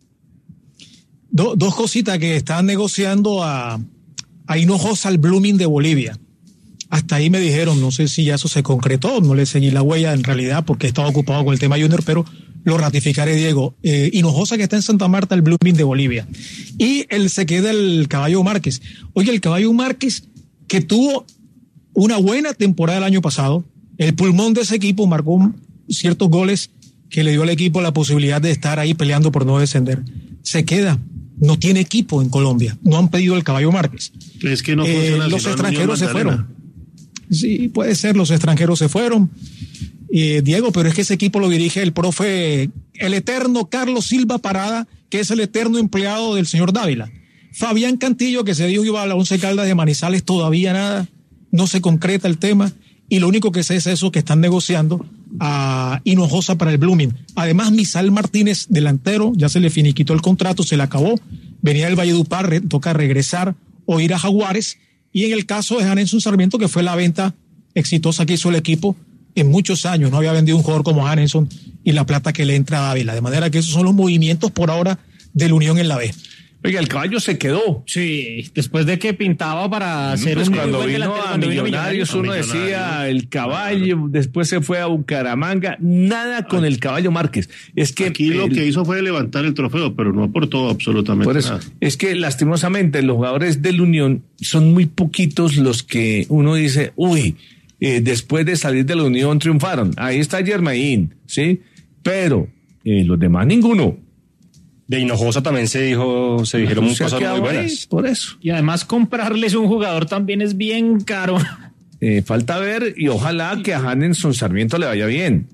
Dos cositas que están negociando a Hinojosa al Blooming de Bolivia. Hasta ahí me dijeron, no sé si ya eso se concretó, no le seguí la huella en realidad porque estaba ocupado con el tema Junior, pero lo ratificaré, Diego. Hinojosa que está en Santa Marta, el Blooming de Bolivia. Y se queda el Caballo Márquez. Oye, el Caballo Márquez que tuvo una buena temporada el año pasado, el pulmón de ese equipo marcó ciertos goles que le dio al equipo la posibilidad de estar ahí peleando por no descender. Se queda. No tiene equipo en Colombia. No han pedido el Caballo Márquez. Es que no funciona. Los extranjeros se fueron. Sí, puede ser, los extranjeros se fueron. Diego, pero es que ese equipo lo dirige el profe, el eterno Carlos Silva Parada, que es el eterno empleado del señor Dávila. Fabián Cantillo, que se dijo que iba a la Once Caldas de Manizales, todavía nada, no se concreta el tema. Y lo único que sé es eso, que están negociando a Hinojosa para el Blooming. Además, Misael Martínez, delantero, ya se le finiquitó el contrato, se le acabó. Venía del Valledupar, toca regresar o ir a Jaguares. Y en el caso de Hanenson Sarmiento, que fue la venta exitosa que hizo el equipo en muchos años, no había vendido un jugador como Hanenson y la plata que le entra a Dávila. De manera que esos son los movimientos por ahora del Unión en la B. Oiga, el Caballo se quedó. Sí, después de que pintaba para hacer pues un cuando buen vino delantero, a Millonarios, uno decía el Caballo, después se fue a Bucaramanga, nada con el Caballo Márquez. Es que aquí lo que hizo fue levantar el trofeo, pero no aportó absolutamente por eso, nada. Es que lastimosamente los jugadores del Unión son muy poquitos los que uno dice, después de salir de la Unión triunfaron. Ahí está Germain, ¿sí? Pero los demás ninguno. De Hinojosa también se dijeron cosas muy buenas. Por eso. Y además comprarles un jugador también es bien caro. Falta ver y ojalá que a Hanenson Sarmiento le vaya bien.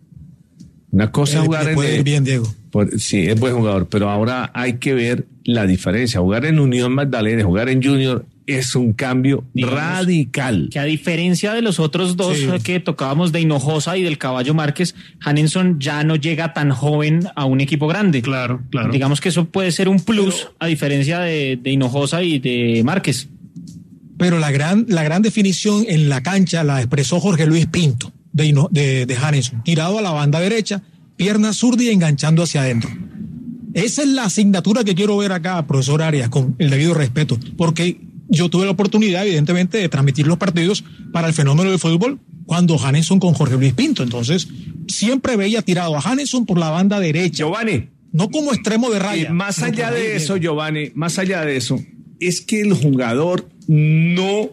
Una cosa jugar puede ir bien, Diego. Sí, es buen jugador, pero ahora hay que ver la diferencia. Jugar en Unión Magdalena, jugar en Junior es un cambio radical. Que a diferencia de los otros dos que tocábamos de Hinojosa y del Caballo Márquez, Hanenson ya no llega tan joven a un equipo grande. Claro. Digamos que eso puede ser un plus a diferencia de Hinojosa y de Márquez. Pero la gran definición en la cancha la expresó Jorge Luis Pinto de Hanenson, tirado a la banda derecha, pierna zurda y enganchando hacia adentro. Esa es la asignatura que quiero ver acá, profesor Arias, con el debido respeto, porque yo tuve la oportunidad, evidentemente, de transmitir los partidos para el Fenómeno del Fútbol cuando Hanenson con Jorge Luis Pinto. Entonces, siempre veía tirado a Hanenson por la banda derecha. Giovanni. No como extremo de raya. Más allá de eso, Giovanni, más allá de eso, es que el jugador no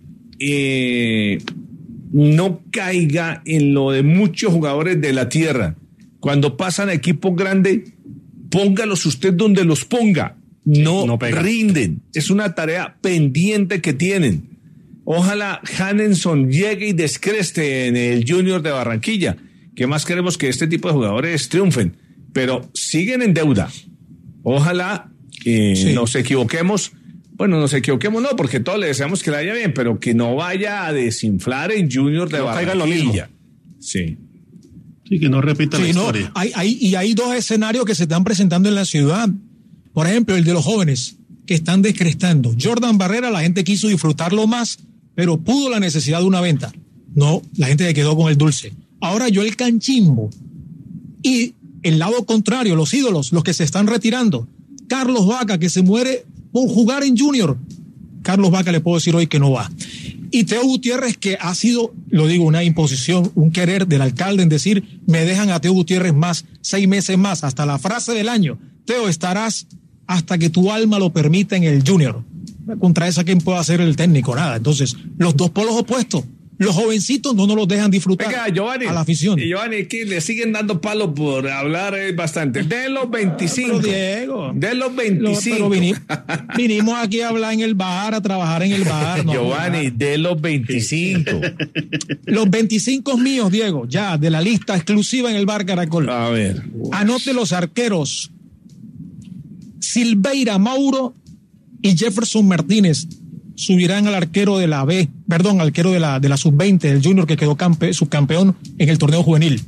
caiga en lo de muchos jugadores de la tierra. Cuando pasan a equipos grandes, póngalos usted donde los ponga. No rinden. Es una tarea pendiente que tienen. Ojalá Hanenson llegue y descreste en el Junior de Barranquilla. ¿Qué más queremos? Que este tipo de jugadores triunfen. Pero siguen en deuda. Ojalá nos equivoquemos. Bueno, nos equivoquemos no, porque todos le deseamos que le vaya bien, pero que no vaya a desinflar en Junior de Barranquilla. Sí, que no repita la historia. Hay dos escenarios que se están presentando en la ciudad. Por ejemplo, el de los jóvenes que están descrestando. Jordan Barrera, la gente quiso disfrutarlo más, pero pudo la necesidad de una venta. No, la gente se quedó con el dulce. Ahora Joel Canchimbo y el lado contrario, los ídolos, los que se están retirando. Carlos Vaca, que se muere por jugar en Junior. Carlos Vaca le puedo decir hoy que no va. Y Teo Gutiérrez, que ha sido, lo digo, una imposición, un querer del alcalde en decir, me dejan a Teo Gutiérrez más, 6 meses más, hasta la frase del año. Teo, estarás hasta que tu alma lo permita en el Junior. Contra esa, ¿quién puede hacer el técnico? Nada. Entonces, los dos polos opuestos. Los jovencitos no nos los dejan disfrutar. Venga, Giovanni, a la afición. Y Giovanni, que le siguen dando palo por hablar bastante. De los 25. Pero Diego. De los 25. Pero vinimos aquí a hablar en el bar, a trabajar en el bar. No, Giovanni, de los 25. Los 25 míos, Diego, ya, de la lista exclusiva en el bar Caracol. A ver. Anote los arqueros. Silveira Mauro y Jefferson Martínez subirán al arquero de la B, perdón, al arquero de la sub-20 del Junior, que quedó subcampeón en el torneo juvenil.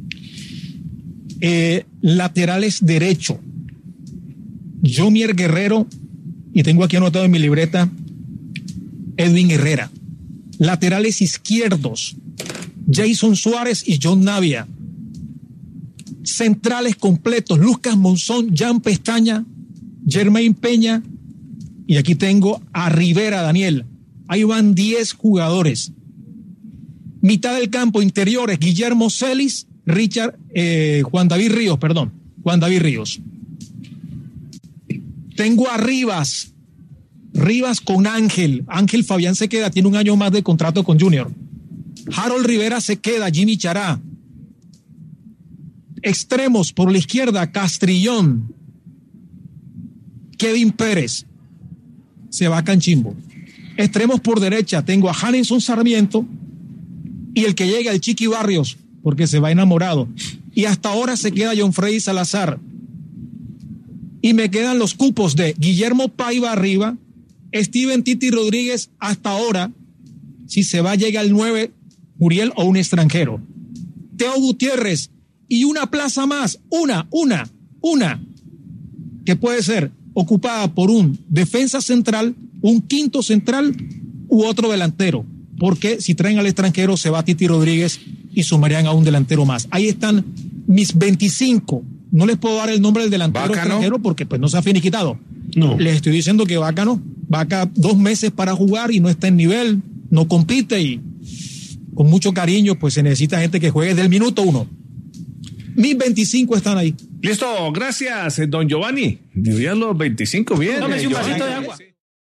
Laterales derecho, Jomier Guerrero, y tengo aquí anotado en mi libreta, Edwin Herrera. Laterales izquierdos, Jason Suárez y John Navia. Centrales completos, Lucas Monzón, Jan Pestaña, Germain Peña, y aquí tengo a Rivera Daniel. Ahí van 10 jugadores. Mitad del campo, interiores, Guillermo Celis, Juan David Ríos. Tengo a Rivas con Ángel Fabián se queda, tiene 1 año más de contrato con Junior. Harold Rivera se queda, Jimmy Chará. Extremos por la izquierda, Castrillón, Kevin Pérez, se va a Canchimbo. Extremos por derecha, tengo a Hanenson Sarmiento y el que llega, el Chiqui Barrios, porque se va enamorado. Y hasta ahora se queda John Freddy Salazar. Y me quedan los cupos de Guillermo Paiva arriba, Steven Titi Rodríguez hasta ahora. Si se va, llega el 9, Muriel o un extranjero. Teo Gutiérrez y una plaza más, una, que puede ser ocupada por un defensa central, un quinto central u otro delantero, porque si traen al extranjero se va Titi Rodríguez y sumarían a un delantero más. Ahí están mis 25. No les puedo dar el nombre del delantero extranjero porque pues no se ha finiquitado. No. Les estoy diciendo que Vaca no. Vaca 2 meses para jugar y no está en nivel, no compite, y con mucho cariño pues se necesita gente que juegue desde el minuto 1. Mis 25 están ahí. Listo, gracias, don Giovanni. Diría los 25 bien. Tómese un vasito de agua.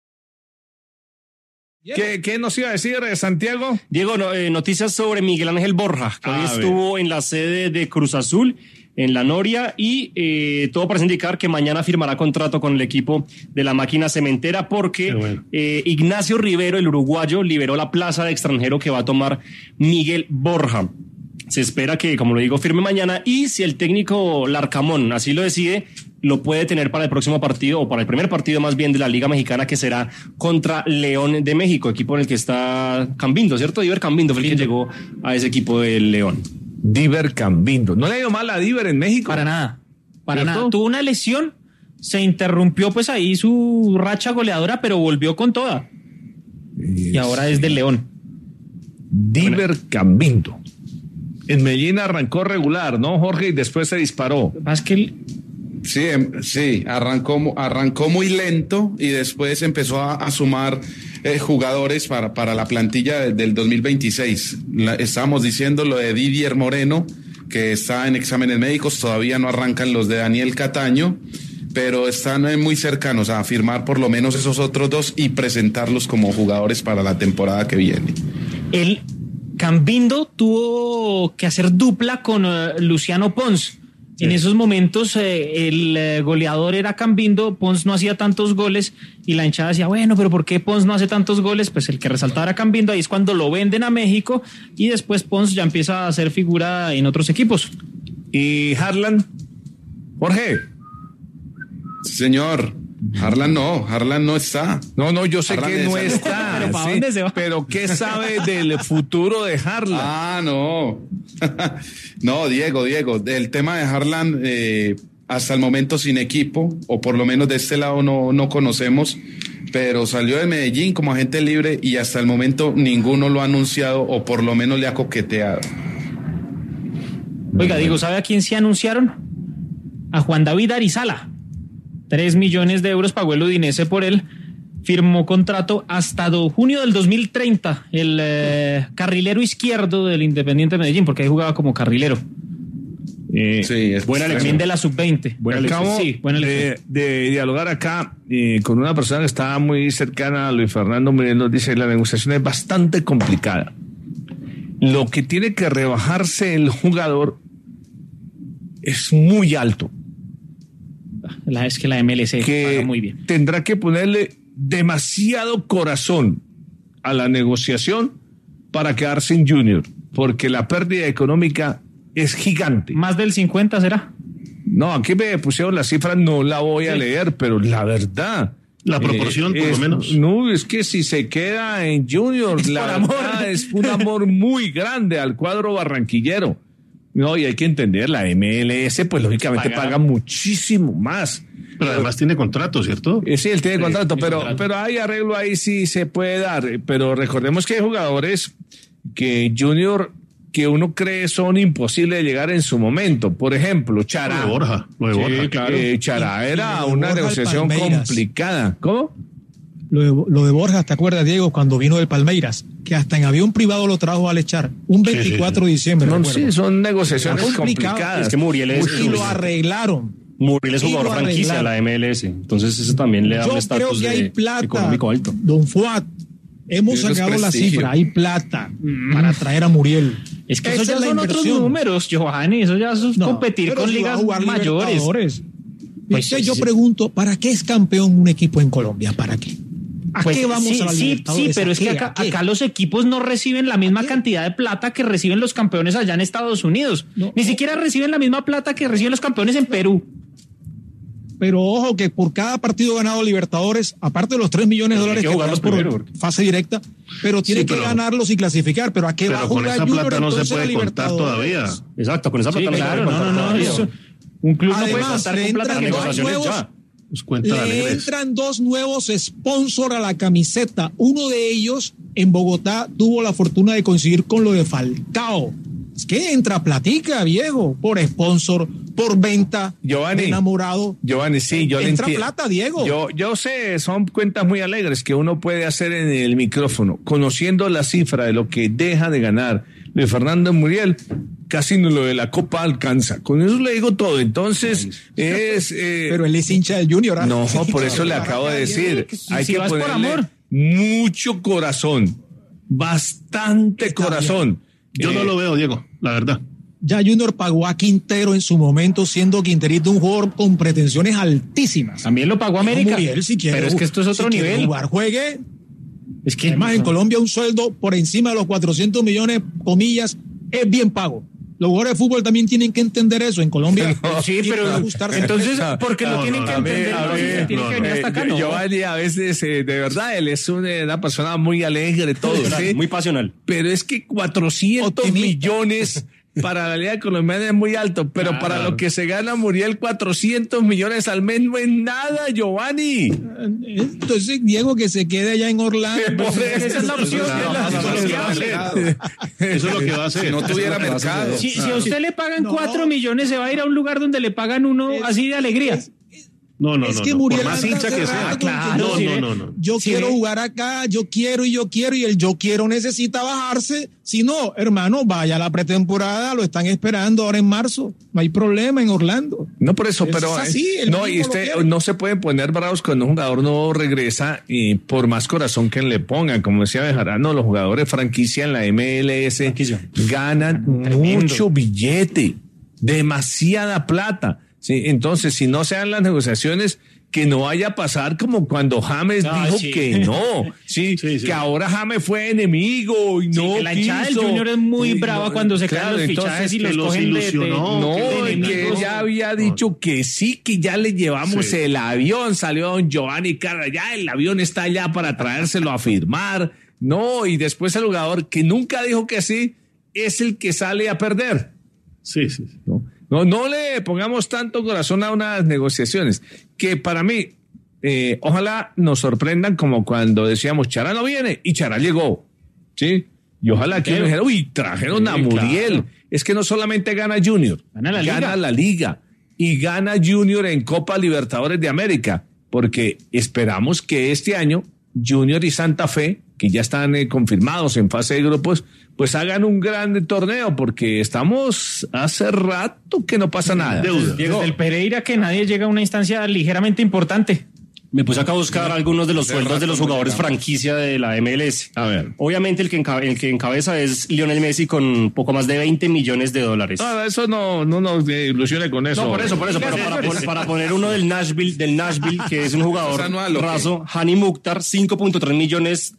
¿Qué nos iba a decir, Santiago? Diego, noticias sobre Miguel Ángel Borja, que hoy estuvo en la sede de Cruz Azul, en la Noria, y todo parece indicar que mañana firmará contrato con el equipo de la Máquina Cementera, porque Ignacio Rivero, el uruguayo, liberó la plaza de extranjero que va a tomar Miguel Borja. Se espera que, como lo digo, firme mañana, y si el técnico Larcamón así lo decide, lo puede tener para el próximo partido, o para el primer partido más bien de la Liga Mexicana, que será contra León de México, equipo en el que está Cambindo, ¿cierto? Diver Cambindo fue el que llegó a ese equipo del León. Diver Cambindo. ¿No le ha ido mal a Diver en México? Para nada. Tuvo una lesión, se interrumpió pues ahí su racha goleadora, pero volvió con toda. Y ahora es del León. Diver Cambindo. En Medellín arrancó regular, ¿no, Jorge? Y después se disparó. Más que Sí, arrancó muy lento y después empezó a sumar jugadores para la plantilla del 2026. Estábamos diciendo lo de Didier Moreno, que está en exámenes médicos, todavía no arrancan los de Daniel Cataño, pero están muy cercanos a firmar por lo menos esos otros 2 y presentarlos como jugadores para la temporada que viene. El Cambindo tuvo que hacer dupla con Luciano Pons. Sí. En esos momentos el goleador era Cambindo, Pons no hacía tantos goles y la hinchada decía, bueno, pero ¿por qué Pons no hace tantos goles? Pues el que resaltaba era Cambindo. Ahí es cuando lo venden a México y después Pons ya empieza a hacer figura en otros equipos. ¿Y Harlan? Jorge. Señor, Harlan no está. No, yo sé Harlan que no está. ¿Pero para dónde se va? Pero ¿qué sabe del futuro de Harlan? No. No, Diego, el tema de Harlan hasta el momento sin equipo, o por lo menos de este lado no conocemos, pero salió de Medellín como agente libre y hasta el momento ninguno lo ha anunciado o por lo menos le ha coqueteado. Oiga, digo, ¿sabe a quién sí anunciaron? a Juan David Arizala. 3 millones de euros pagó el Udinese por él. Firmó contrato hasta junio del 2030, el carrilero izquierdo del Independiente Medellín, porque ahí jugaba como carrilero. Sí, es buena elección de la sub-20. Acabo de dialogar acá con una persona que estaba muy cercana a Luis Fernando Muriel. Nos dice: la negociación es bastante complicada. Lo que tiene que rebajarse el jugador es muy alto. Es que la MLC paga muy bien. Tendrá que ponerle demasiado corazón a la negociación para quedarse en Junior, porque la pérdida económica es gigante. ¿Más del 50 será? No, aquí me pusieron la cifra, no la voy a leer, pero la verdad... La proporción, por lo menos. No, es que si se queda en Junior, la verdad es un amor muy grande al cuadro barranquillero. No, y hay que entender, la MLS, pues lógicamente paga muchísimo más. Pero además tiene contrato, ¿cierto? Sí, él tiene contrato, pero hay arreglo ahí, sí se puede dar. Pero recordemos que hay jugadores que Junior, que uno cree son imposibles de llegar en su momento. Por ejemplo, Chará. Lo de Borja. Sí, claro. Chará era una negociación complicada. ¿Cómo? Lo de Borja, ¿te acuerdas, Diego, cuando vino del Palmeiras? Que hasta en avión privado lo trajo al echar. Un 24 de diciembre. No, sí, son negociaciones complicadas. Es que Muriel es... Y lo arreglaron. Muriel es jugador franquicia de la MLS. Entonces eso también le da un estatus económico alto. Don Fuad, hemos sacado la cifra. Hay plata para traer a Muriel. Es que eso ya son otros números, Giovanni. Eso ya es competir con ligas mayores. Pues yo pregunto, ¿para qué es campeón un equipo en Colombia? ¿Para qué? ¿A qué vamos a la Libertadores? Sí, pero es que acá los equipos no reciben la misma cantidad de plata que reciben los campeones allá en Estados Unidos. Ni siquiera reciben la misma plata que reciben los campeones en Perú. Pero ojo que por cada partido ganado Libertadores, aparte de los 3 millones de dólares que jugarlos por fase directa, pero tiene que ganarlos y clasificar. Pero ¿a qué va a jugar con esa plata Junior, no se puede contar todavía. Exacto, con esa plata un club no puede Además, contar con plata de negociaciones ya. Le entran 2 nuevos sponsors a la camiseta. Uno de ellos en Bogotá tuvo la fortuna de coincidir con lo de Falcao. Es que entra platica, viejo, por sponsor, por venta, Giovanni, enamorado. Giovanni, sí, yo entra plata, Diego. Yo sé, son cuentas muy alegres que uno puede hacer en el micrófono, conociendo la cifra de lo que deja de ganar Luis Fernando Muriel. Casi no lo de la Copa alcanza. Con eso le digo todo. Entonces, pero él es hincha del Junior. No, por eso le acabo de decir. Hay que ponerle mucho corazón. Bastante corazón. Yo no lo veo, Diego, la verdad. Ya Junior pagó a Quintero en su momento, siendo Quinterito un jugador con pretensiones altísimas. También lo pagó América. Muriel, si quiere, pero es que esto es otro nivel. Jugar, juegue. Es que además en Colombia un sueldo por encima de los 400 millones, comillas, es bien pago. Los jugadores de fútbol también tienen que entender eso. En Colombia, sí, pero entonces, ¿por qué lo tienen que entender? Tienen que venir hasta acá, ¿no? Giovanni, a veces, de verdad, él es una persona muy alegre, todo, ¿sí? Muy pasional. Pero es que 400 millones para la Liga Colombiana es muy alto, pero para lo que se gana Muriel, 400 millones al mes no es nada, Giovanni. Entonces, Diego, que se quede allá en Orlando. Esa es la opción. Eso es lo que va a hacer. Si no tuviera mercado. Si a usted le pagan 4 millones, se va a ir a un lugar donde le pagan uno así de alegría. No, que Muriel, por más hincha que sea. Claro, no. Yo quiero jugar acá, yo quiero, y el yo quiero necesita bajarse. Si no, hermano, vaya a la pretemporada, lo están esperando ahora en marzo. No hay problema en Orlando. No por eso, pero así, y no se puede poner bravos cuando un jugador no regresa y por más corazón que le pongan, como decía Bejarano, los jugadores franquicia en la MLS ganan mucho billete, demasiada plata. Sí, entonces, si no se dan las negociaciones, que no vaya a pasar como cuando James dijo que no, que ahora James fue enemigo y no que la hinchada del Junior es muy brava cuando se caen los fichajes y los cogen que ya había dicho que sí, que ya le llevamos el avión, salió don Giovanni Carra, ya el avión está allá para traérselo a firmar, y después el jugador que nunca dijo que sí, es el que sale a perder. Sí. No le pongamos tanto corazón a unas negociaciones que para mí, ojalá nos sorprendan como cuando decíamos Chará no viene y Chará llegó, ¿sí? Y ojalá que uno dijera, trajeron a Muriel. Claro. Es que no solamente gana Junior, gana la Liga. y gana Junior en Copa Libertadores de América, porque esperamos que este año Junior y Santa Fe, que ya están confirmados en fase de grupos, pues hagan un gran torneo, porque estamos hace rato que no pasa nada. Desde el Pereira que nadie llega a una instancia ligeramente importante. Me puse acá a buscar algunos de los sueldos de los jugadores franquicia de la MLS. A ver. Obviamente el que encabeza es Lionel Messi con poco más de $20 millones. No, eso no nos ilusione con eso. No, por eso. Pero para poner uno del Nashville, que es un jugador raso, Hani Mukhtar, $5.3 millones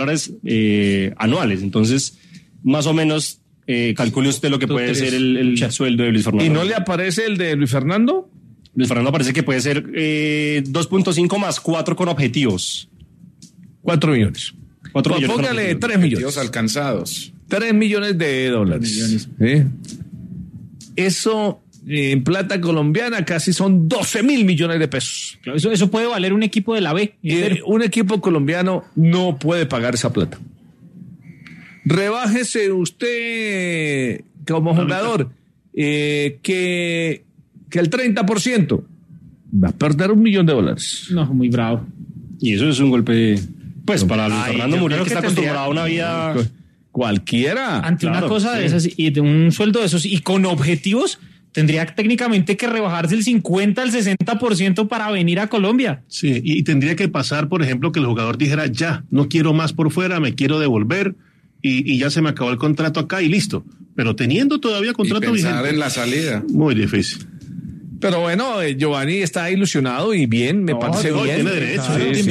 anuales. Entonces, más o menos, calcule usted lo que puede ser el sueldo de Luis Fernando. ¿Y no le aparece el de Luis Fernando? Luis Fernando parece que puede ser 2.5 más 4 con objetivos. 4 millones. 4 millones. Póngale 3 millones. Alcanzados. $3 millones. ¿Sí? Eso en plata colombiana casi son 12.000 millones de pesos. Claro, eso puede valer un equipo de la B. Un equipo colombiano no puede pagar esa plata. Rebájese usted como jugador que el 30% va a perder $1 millón. No, muy bravo. Y eso es un golpe, pues, para Luis Fernando Muriel, que está acostumbrado a una vida cualquiera. Ante una cosa de esas y de un sueldo de esos y con objetivos, tendría técnicamente que rebajarse el 50 al 60% para venir a Colombia. Sí, y tendría que pasar, por ejemplo, que el jugador dijera, ya, no quiero más por fuera, me quiero devolver y ya se me acabó el contrato acá y listo. Pero teniendo todavía contrato vigente. Pensar en la salida. Muy difícil. Pero bueno, Giovanni está ilusionado y bien, me parece bien. Tiene derecho.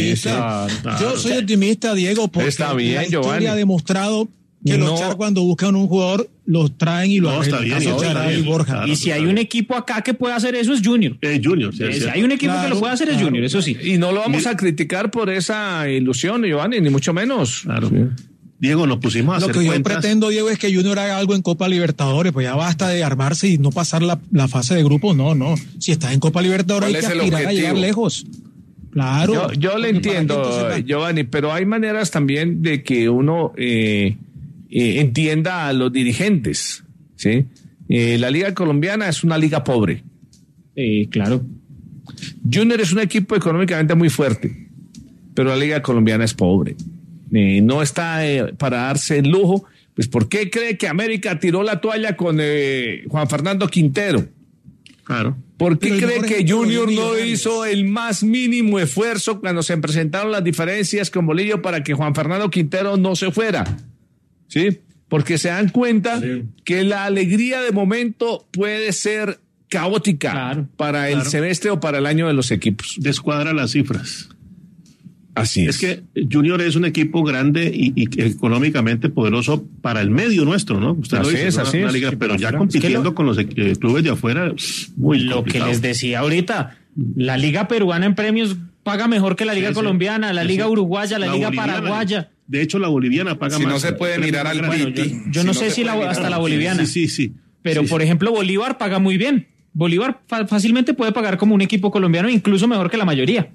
Yo soy optimista, Diego, porque está bien, la historia Giovanni ha demostrado que los Char cuando buscan un jugador, los traen y lo arreglan. Está bien. Borja. Claro, y si hay un equipo acá que pueda hacer eso es Junior. Junior. Si hay un equipo que lo puede hacer es Junior, eso sí. Y no lo vamos a criticar por esa ilusión, Giovanni, ni mucho menos. Claro. Sí. Diego, nos pusimos a hacer cuentas. Lo que yo pretendo, Diego, es que Junior haga algo en Copa Libertadores, pues ya basta de armarse y no pasar la fase de grupos, no. Si estás en Copa Libertadores hay que aspirar a llegar lejos. Claro. Yo le entiendo, Giovanni, pero hay maneras también de que uno entienda a los dirigentes, ¿sí? La Liga Colombiana es una liga pobre. Claro. Junior es un equipo económicamente muy fuerte, pero la Liga Colombiana es pobre. No está para darse el lujo. Pues ¿por qué cree que América tiró la toalla con Juan Fernando Quintero? Claro. ¿Por qué cree que Junior no hizo el más mínimo esfuerzo cuando se presentaron las diferencias con Bolillo para que Juan Fernando Quintero no se fuera? ¿Sí? Porque se dan cuenta que la alegría de momento puede ser caótica para el semestre o para el año de los equipos. Descuadra las cifras. Así es. Es que Junior es un equipo grande y económicamente poderoso para el medio nuestro, ¿no? Usted lo dice, una liga, pero ya compitiendo con los clubes de afuera, muy lo complicado. Que les decía ahorita, la liga peruana en premios paga mejor que la liga colombiana, la liga uruguaya, la liga paraguaya. De hecho, la boliviana paga más. Si no se puede mirar al Piti. Yo no sé si hasta la boliviana. Sí. Pero, por ejemplo, Bolívar paga muy bien. Bolívar fácilmente puede pagar como un equipo colombiano, incluso mejor que la mayoría.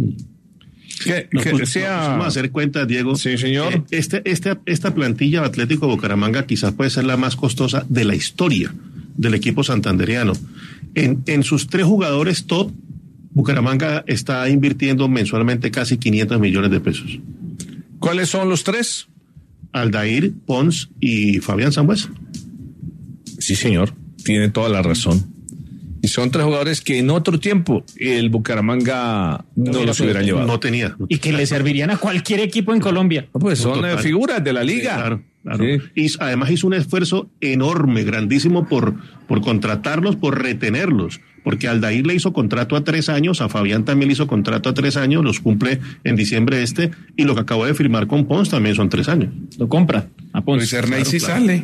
Vamos a hacer cuentas, Diego. Sí, señor. Esta plantilla de Atlético Bucaramanga quizás puede ser la más costosa de la historia del equipo santandereano. En sus 3 jugadores top, Bucaramanga está invirtiendo mensualmente casi 500 millones de pesos. ¿Cuáles son los 3? Aldair, Pons y Fabián Sambuesa. Sí, señor. Tiene toda la razón. Y son 3 jugadores que en otro tiempo el Bucaramanga no los hubiera llevado. No tenía. Y que le servirían a cualquier equipo en Colombia. Pues son figuras de la liga. Sí, claro. Sí. Y además hizo un esfuerzo enorme, grandísimo por contratarlos, por retenerlos. Porque Aldair le hizo contrato a 3 años, a Fabián también le hizo contrato a 3 años, los cumple en diciembre y lo que acabó de firmar con Pons también son 3 años. Lo compra a Pons. Luis Erney sale.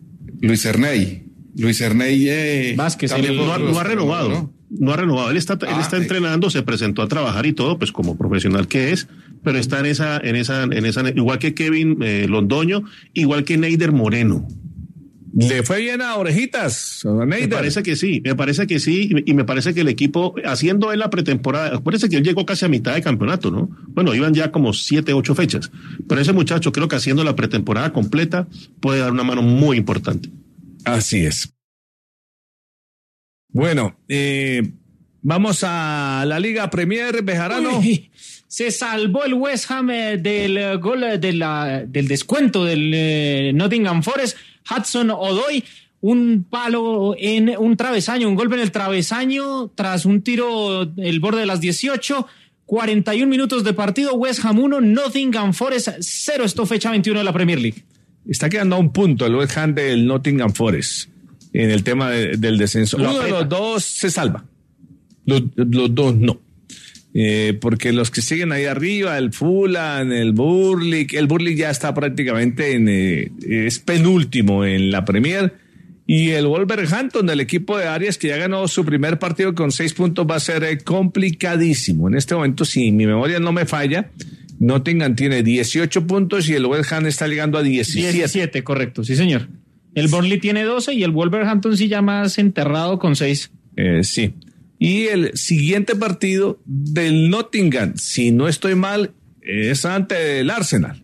Luis Erney Vázquez no ha renovado, ¿no? No ha renovado. Él está entrenando, se presentó a trabajar y todo, pues como profesional que es, pero está en esa igual que Kevin Londoño, igual que Neider Moreno. ¿Le fue bien a Orejitas? Me parece que sí, y me parece que el equipo, haciendo en la pretemporada, acuérdense que él llegó casi a mitad de campeonato, ¿no? Bueno, iban ya como 7, 8 fechas, pero ese muchacho creo que haciendo la pretemporada completa puede dar una mano muy importante. Así es. Bueno, vamos a la Liga Premier, Bejarano. Uy, se salvó el West Ham del gol del descuento del Nottingham Forest. Hudson Odoi, un palo en un travesaño, un golpe en el travesaño tras un tiro el borde de las 18. 41 minutos de partido, West Ham 1, Nottingham Forest 0. Esto fecha 21 de la Premier League. Está quedando a un punto el West Ham del Nottingham Forest en el tema del descenso. Uno de los dos se salva, los dos no. Porque los que siguen ahí arriba, el Fulham, el Burnley ya está prácticamente es penúltimo en la Premier. Y el Wolverhampton, del equipo de Arias, que ya ganó su primer partido con 6 puntos, va a ser complicadísimo. En este momento, si mi memoria no me falla, Nottingham tiene 18 puntos y el West Ham está llegando a 17. 17, correcto, sí señor. El Burnley tiene 12 y el Wolverhampton sí ya más enterrado con 6. Sí. Y el siguiente partido del Nottingham, si no estoy mal, es ante el Arsenal.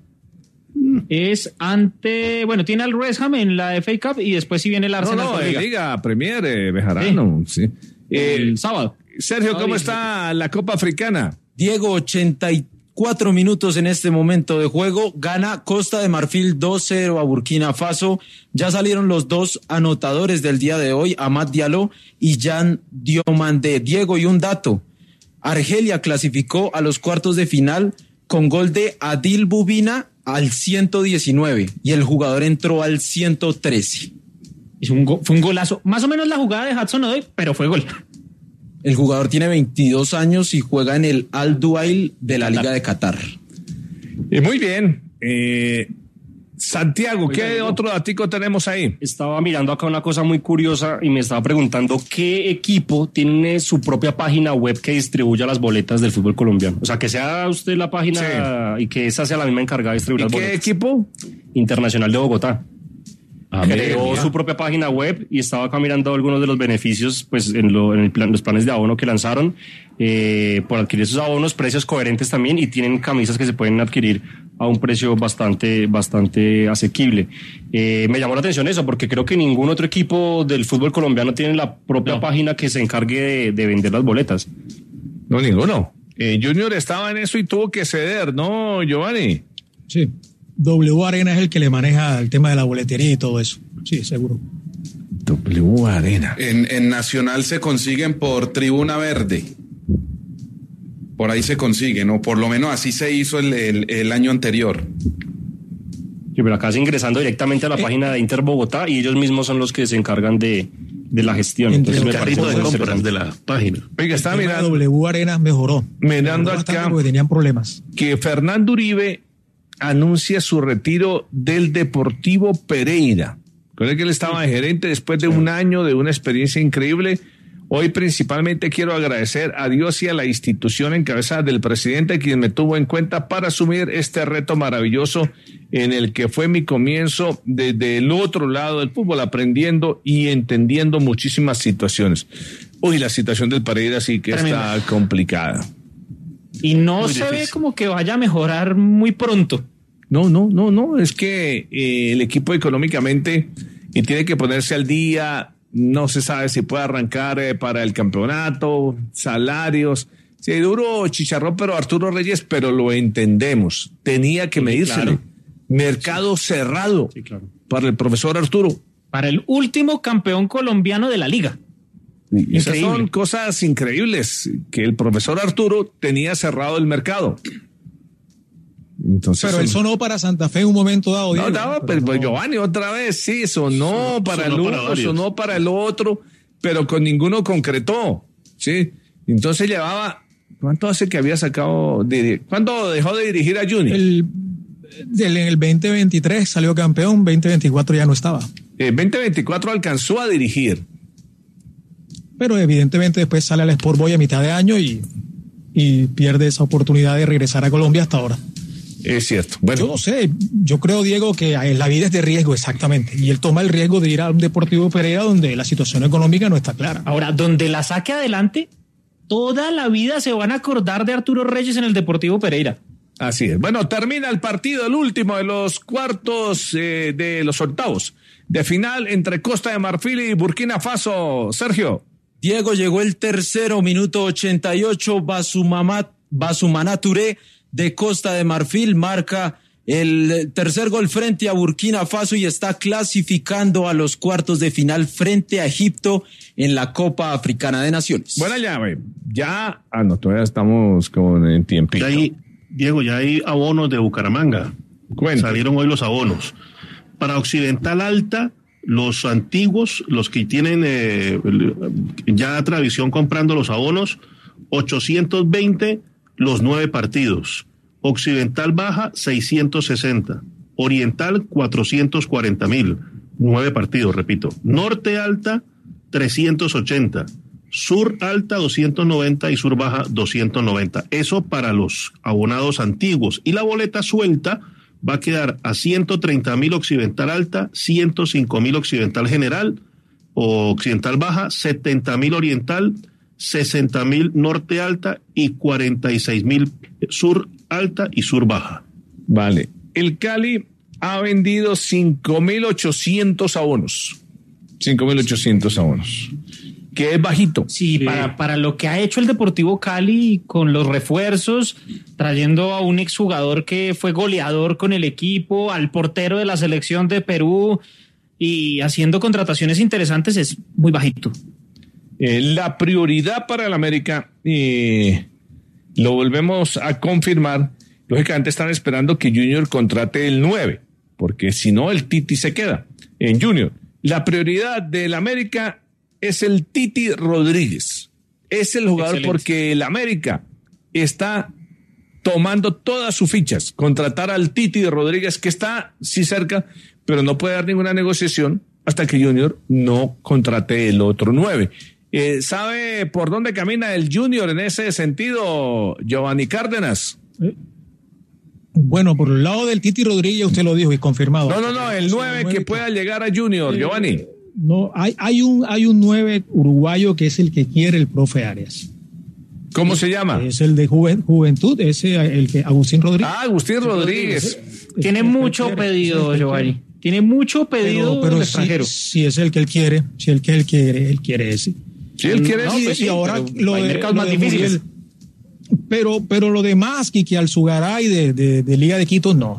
Es tiene al West Ham en la FA Cup y después sí viene el Arsenal. No, Liga Premier, Bejarano. Sí. El sábado. Sergio, ¿cómo está la Copa Africana? Diego, 84 minutos en este momento de juego. Gana Costa de Marfil 2-0 a Burkina Faso. Ya salieron los dos anotadores del día de hoy, Amad Diallo y Jan Diomandé. Diego, y un dato. Argelia clasificó a los cuartos de final con gol de Adil Bubina al 119 y el jugador entró al 113. Fue un golazo. Más o menos la jugada de Hudson Odoi, pero fue gol. El jugador tiene 22 años y juega en el Al Duhail de la Liga de Qatar. Muy bien. Santiago, ¿qué otro datico tenemos ahí? Estaba mirando acá una cosa muy curiosa y me estaba preguntando qué equipo tiene su propia página web que distribuya las boletas del fútbol colombiano. O sea, que sea usted la página y que esa sea la misma encargada de distribuir las boletas. ¿Qué equipo? Internacional de Bogotá. Creó su propia página web y estaba acá mirando algunos de los beneficios pues en los planes de abono que lanzaron por adquirir esos abonos, precios coherentes también, y tienen camisas que se pueden adquirir a un precio bastante asequible. Me llamó la atención eso porque creo que ningún otro equipo del fútbol colombiano tiene la propia página que se encargue de vender las boletas. No, ninguno. Junior estaba en eso y tuvo que ceder, ¿no, Giovanni? Sí. W Arena es el que le maneja el tema de la boletería y todo eso. Sí, seguro. W Arena. En Nacional se consiguen por Tribuna Verde. Por ahí se consiguen, o por lo menos así se hizo el año anterior. Sí, pero acá es ingresando directamente a la página de Inter Bogotá y ellos mismos son los que se encargan de la gestión. Entonces me parece de compras de la página. Oiga, estaba mirando. W Arena mejoró. Mirando acá porque tenían problemas. Que Fernando Uribe anuncia su retiro del Deportivo Pereira. Con el que él estaba de gerente después de un año de una experiencia increíble. Hoy principalmente quiero agradecer a Dios y a la institución en cabeza del presidente, quien me tuvo en cuenta para asumir este reto maravilloso en el que fue mi comienzo desde el otro lado del fútbol, aprendiendo y entendiendo muchísimas situaciones. Uy, la situación del Pereira sí que está complicada. Y no se ve como que vaya a mejorar muy pronto. No, es que el equipo económicamente tiene que ponerse al día. No se sabe si puede arrancar para el campeonato, salarios. Sí, duro chicharrón, pero Arturo Reyes, pero lo entendemos. Tenía que medírsele. Claro. Mercado cerrado para el profesor Arturo. Para el último campeón colombiano de la liga. Y esas son cosas increíbles, que el profesor Arturo tenía cerrado el mercado. Entonces, pero él sonó para Santa Fe en un momento dado. Pero Giovanni otra vez, sí, sonó para el uno, sonó para el otro, pero con ninguno concretó, ¿sí? Entonces llevaba, ¿cuánto hace que había sacado? ¿Cuándo dejó de dirigir a Junior? En el 2023 salió campeón, 2024 ya no estaba. 2024 alcanzó a dirigir. Pero evidentemente después sale al Sport Boys a mitad de año y pierde esa oportunidad de regresar a Colombia hasta ahora. Es cierto. Bueno. Yo no sé, yo creo, Diego, que la vida es de riesgo, exactamente. Y él toma el riesgo de ir a un Deportivo Pereira donde la situación económica no está clara. Ahora, donde la saque adelante, toda la vida se van a acordar de Arturo Reyes en el Deportivo Pereira. Así es. Bueno, termina el partido, el último de los cuartos de los octavos de final entre Costa de Marfil y Burkina Faso. Sergio. Diego, llegó el tercero, minuto 88, Basumana Touré de Costa de Marfil marca el tercer gol frente a Burkina Faso y está clasificando a los cuartos de final frente a Egipto en la Copa Africana de Naciones. Buena llave. Todavía estamos con el tiempito. Diego, ya hay abonos de Bucaramanga. Salieron hoy los abonos. Para Occidental Alta, los antiguos, los que tienen ya tradición comprando los abonos, 820 los 9 partidos. Occidental Baja, 660. Oriental, 440,000. 9 partidos, repito. Norte Alta, 380. Sur Alta, 290 y Sur Baja, 290. Eso para los abonados antiguos. Y la boleta suelta va a quedar a 130,000 Occidental Alta, 105,000 Occidental General o Occidental Baja, 70,000 Oriental, 60,000 Norte Alta y 46,000 Sur Alta y Sur Baja. Vale. El Cali ha vendido 5,800 abonos. 5,800 abonos. Que es bajito. Sí, para lo que ha hecho el Deportivo Cali con los refuerzos, trayendo a un exjugador que fue goleador con el equipo, al portero de la selección de Perú y haciendo contrataciones interesantes, es muy bajito. La prioridad para el América, lo volvemos a confirmar, lógicamente están esperando que Junior contrate el 9, porque si no el Titi se queda en Junior. La prioridad del América es el Titi Rodríguez. Es el jugador. Excelente. Porque el América está tomando todas sus fichas. Contratar al Titi Rodríguez, que está sí cerca, pero no puede dar ninguna negociación hasta que Junior no contrate el otro 9. ¿Sabe por dónde camina el Junior en ese sentido, Giovanni Cárdenas? Bueno, por el lado del Titi Rodríguez, usted lo dijo y confirmado. No, el 9 que pueda llegar a Junior, Giovanni. No, hay un 9 uruguayo que es el que quiere el profe Arias. ¿Cómo se llama? Es el de Juventud, el que Agustín Rodríguez. Agustín Rodríguez. Tiene mucho pedido, Giovanni. Tiene mucho pedido pero del extranjero. Si es el que él quiere, él quiere ese. Si él quiere ese. Pues, y ahora lo hay mercados más difíciles. Pero lo demás, Kiki Alzugaray de Liga de Quito, no.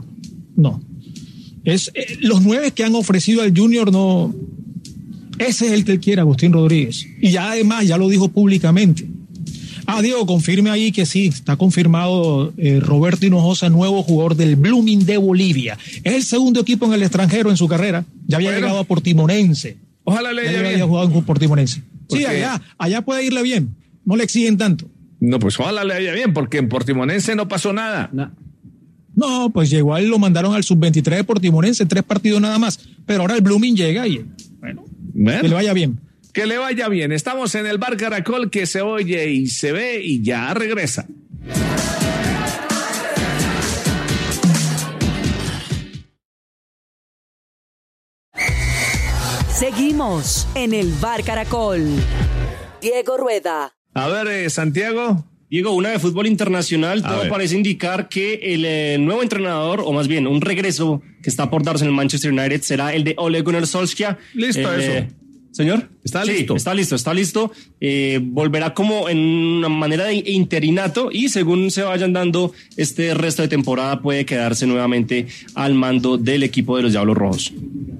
Los 9 que han ofrecido al Junior, no. Ese es el que él quiere, Agustín Rodríguez. Y ya además, ya lo dijo públicamente. Diego, confirme ahí que sí, está confirmado Roberto Hinojosa, nuevo jugador del Blooming de Bolivia. Es el segundo equipo en el extranjero en su carrera. Ya había llegado a Portimonense. Ojalá le vaya bien. Había jugado en Portimonense. Sí, allá puede irle bien. No le exigen tanto. No, pues ojalá le vaya bien, porque en Portimonense no pasó nada. No, pues llegó a él, lo mandaron al sub-23 de Portimonense, 3 partidos nada más. Pero ahora el Blooming llega y, bueno, que le vaya bien. Que le vaya bien. Estamos en el Bar Caracol, que se oye y se ve y ya regresa. Seguimos en el Bar Caracol. Diego Rueda. A ver, Santiago. Diego, una de fútbol internacional, todo parece indicar que el nuevo entrenador, o más bien un regreso que está por darse en el Manchester United, será el de Ole Gunnar Solskjaer. Listo eso. ¿Señor? Está listo. Está listo. Volverá como en una manera de interinato y según se vayan dando este resto de temporada puede quedarse nuevamente al mando del equipo de los Diablos Rojos.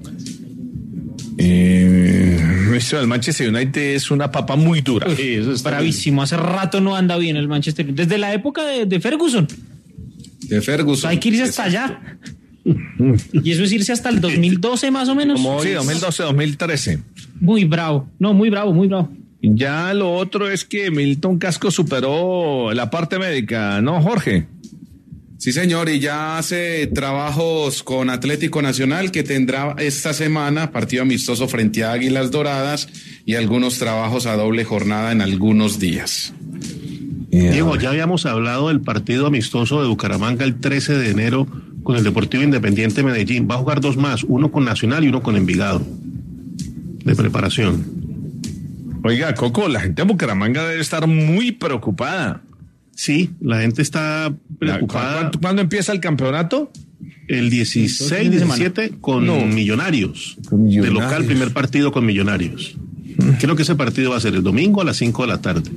El Manchester United es una papa muy dura. Sí, eso es bravísimo. Hace rato no anda bien el Manchester United. Desde la época de Ferguson. Hay que irse hasta allá. Y eso es irse hasta el 2012 más o menos. Sí, 2012, 2013. Muy bravo. Muy bravo. Ya lo otro es que Milton Casco superó la parte médica, ¿no, Jorge? Sí, señor, y ya hace trabajos con Atlético Nacional, que tendrá esta semana partido amistoso frente a Águilas Doradas y algunos trabajos a doble jornada en algunos días. Diego, ya habíamos hablado del partido amistoso de Bucaramanga el 13 de enero con el Deportivo Independiente Medellín. Va a jugar 2 más, uno con Nacional y uno con Envigado, de preparación. Oiga, Coco, la gente de Bucaramanga debe estar muy preocupada. Sí, la gente está preocupada. ¿Cuándo empieza el campeonato? El 16, 17 con Millonarios. De local, primer partido con Millonarios. Creo que ese partido va a ser el domingo a las 5 de la tarde.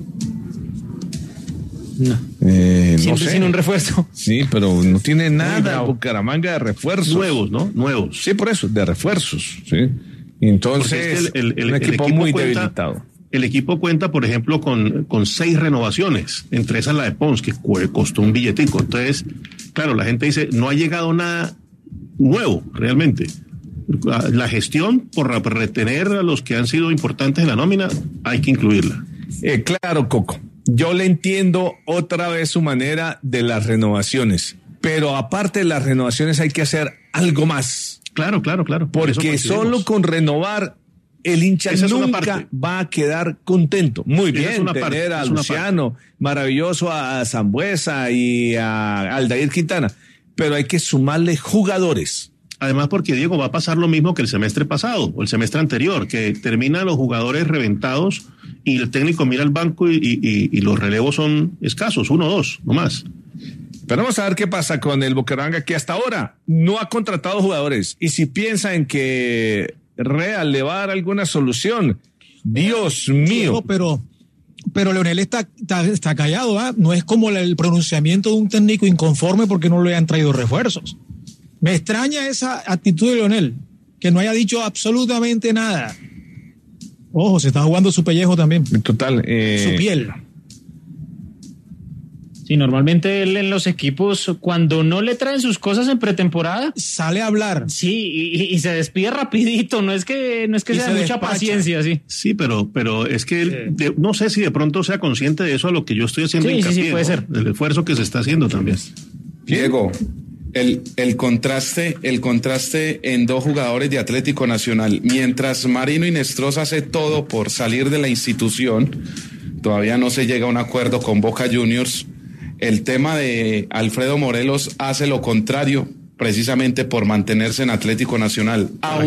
No. No sé. Sin un refuerzo. Sí, pero no tiene nada Bucaramanga de refuerzos. Nuevos, ¿no? Nuevos. Sí, por eso, de refuerzos. Sí. Entonces, es que el equipo muy debilitado. El equipo cuenta, por ejemplo, con 6 renovaciones, entre esas la de Pons, que costó un billetico. Entonces, claro, la gente dice, no ha llegado nada nuevo, realmente. La gestión, por retener a los que han sido importantes en la nómina, hay que incluirla. Claro, Coco. Yo le entiendo otra vez su manera de las renovaciones, pero aparte de las renovaciones hay que hacer algo más. Claro. Porque solo con renovar el hincha nunca va a quedar contento. Muy bien, tener a Luciano, maravilloso, a Sambuesa y a Aldair Quintana, pero hay que sumarle jugadores. Además, porque Diego, va a pasar lo mismo que el semestre pasado o el semestre anterior, que terminan los jugadores reventados y el técnico mira al banco y los relevos son escasos, 1 o 2, no más. Pero vamos a ver qué pasa con el Bucaramanga, que hasta ahora no ha contratado jugadores. Y si piensa en que Real le va a dar alguna solución, Dios mío. Pero Leonel está callado, ¿ah? No es como el pronunciamiento de un técnico inconforme porque no le han traído refuerzos. Me extraña esa actitud de Leonel, que no haya dicho absolutamente nada. Ojo, se está jugando su pellejo también. Total. Su piel. Sí, normalmente él en los equipos, cuando no le traen sus cosas en pretemporada, sale a hablar. Sí, y se despide rapidito, no es que sea de mucha paciencia, sí. Sí, pero es que no sé si de pronto sea consciente de eso a lo que yo estoy haciendo hincapié, sí, puede ser. Del esfuerzo que se está haciendo también. Diego, el contraste en 2 jugadores de Atlético Nacional, mientras Marino Inestrosa hace todo por salir de la institución, todavía no se llega a un acuerdo con Boca Juniors. El tema de Alfredo Morelos hace lo contrario, precisamente por mantenerse en Atlético Nacional,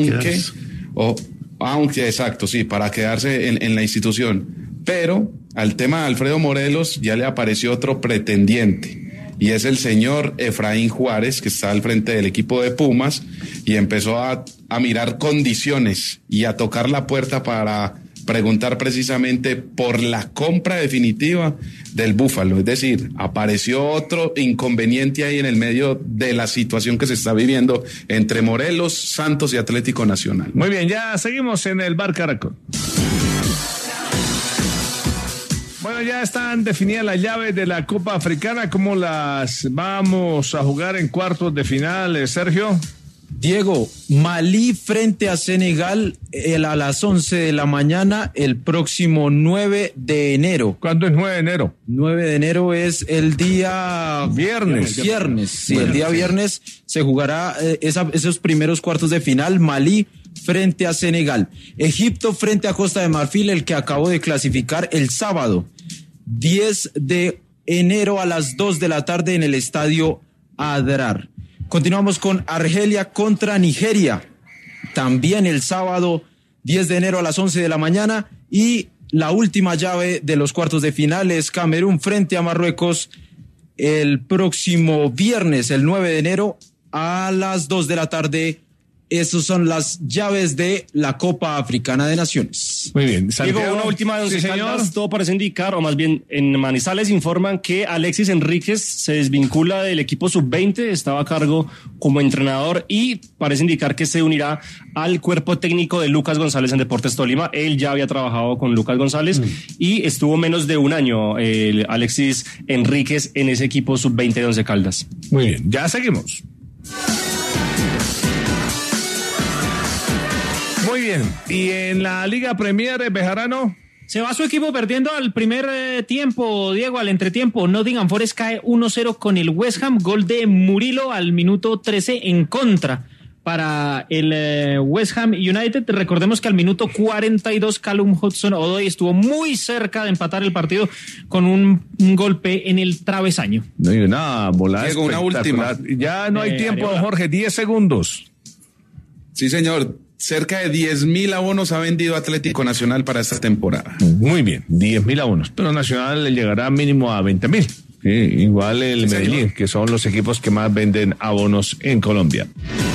aunque exacto, sí, para quedarse en la institución. Pero al tema de Alfredo Morelos ya le apareció otro pretendiente, y es el señor Efraín Juárez, que está al frente del equipo de Pumas, y empezó a mirar condiciones y a tocar la puerta para preguntar precisamente por la compra definitiva del Búfalo. Es decir, apareció otro inconveniente ahí en el medio de la situación que se está viviendo entre Morelos, Santos y Atlético Nacional. Muy bien, ya seguimos en el Bar Caracol. Bueno, ya están definidas las llaves de la Copa Africana. ¿Cómo las vamos a jugar en cuartos de final, Sergio? Diego, Malí frente a Senegal a las 11 de la mañana el próximo 9 de enero. ¿Cuándo es 9 de enero? 9 de enero es el día viernes. Sí, el día viernes se jugará esos primeros cuartos de final. Malí frente a Senegal. Egipto frente a Costa de Marfil, el que acabó de clasificar el sábado. 10 de enero a las 2 de la tarde en el estadio Adrar. Continuamos con Argelia contra Nigeria, también el sábado 10 de enero a las 11 de la mañana, y la última llave de los cuartos de final es Camerún frente a Marruecos el próximo viernes, el 9 de enero a las 2 de la tarde. Esas son las llaves de la Copa Africana de Naciones. Muy bien. Diego, una última de Once Caldas, todo parece indicar, o más bien en Manizales informan que Alexis Enríquez se desvincula del equipo sub-20, estaba a cargo como entrenador y parece indicar que se unirá al cuerpo técnico de Lucas González en Deportes Tolima. Él ya había trabajado con Lucas González y estuvo menos de un año Alexis Enríquez en ese equipo sub-20 de Once Caldas. Muy bien, ya seguimos. Muy bien, y en la Liga Premier, Bejarano. Se va su equipo perdiendo al primer tiempo, Diego, al entretiempo. Nottingham Forest cae 1-0 con el West Ham, gol de Murillo al minuto 13 en contra para el West Ham United. Recordemos que al minuto 42 Callum Hudson-Odoi estuvo muy cerca de empatar el partido con un golpe en el travesaño. No hay nada, volada. Diego, una última. Ya no hay tiempo, Jorge, 10 segundos. Sí, señor. Cerca de 10,000 abonos ha vendido Atlético Nacional para esta temporada. Muy bien, 10,000 abonos. Pero Nacional le llegará mínimo a 20,000. Sí, igual el Medellín, que son los equipos que más venden abonos en Colombia.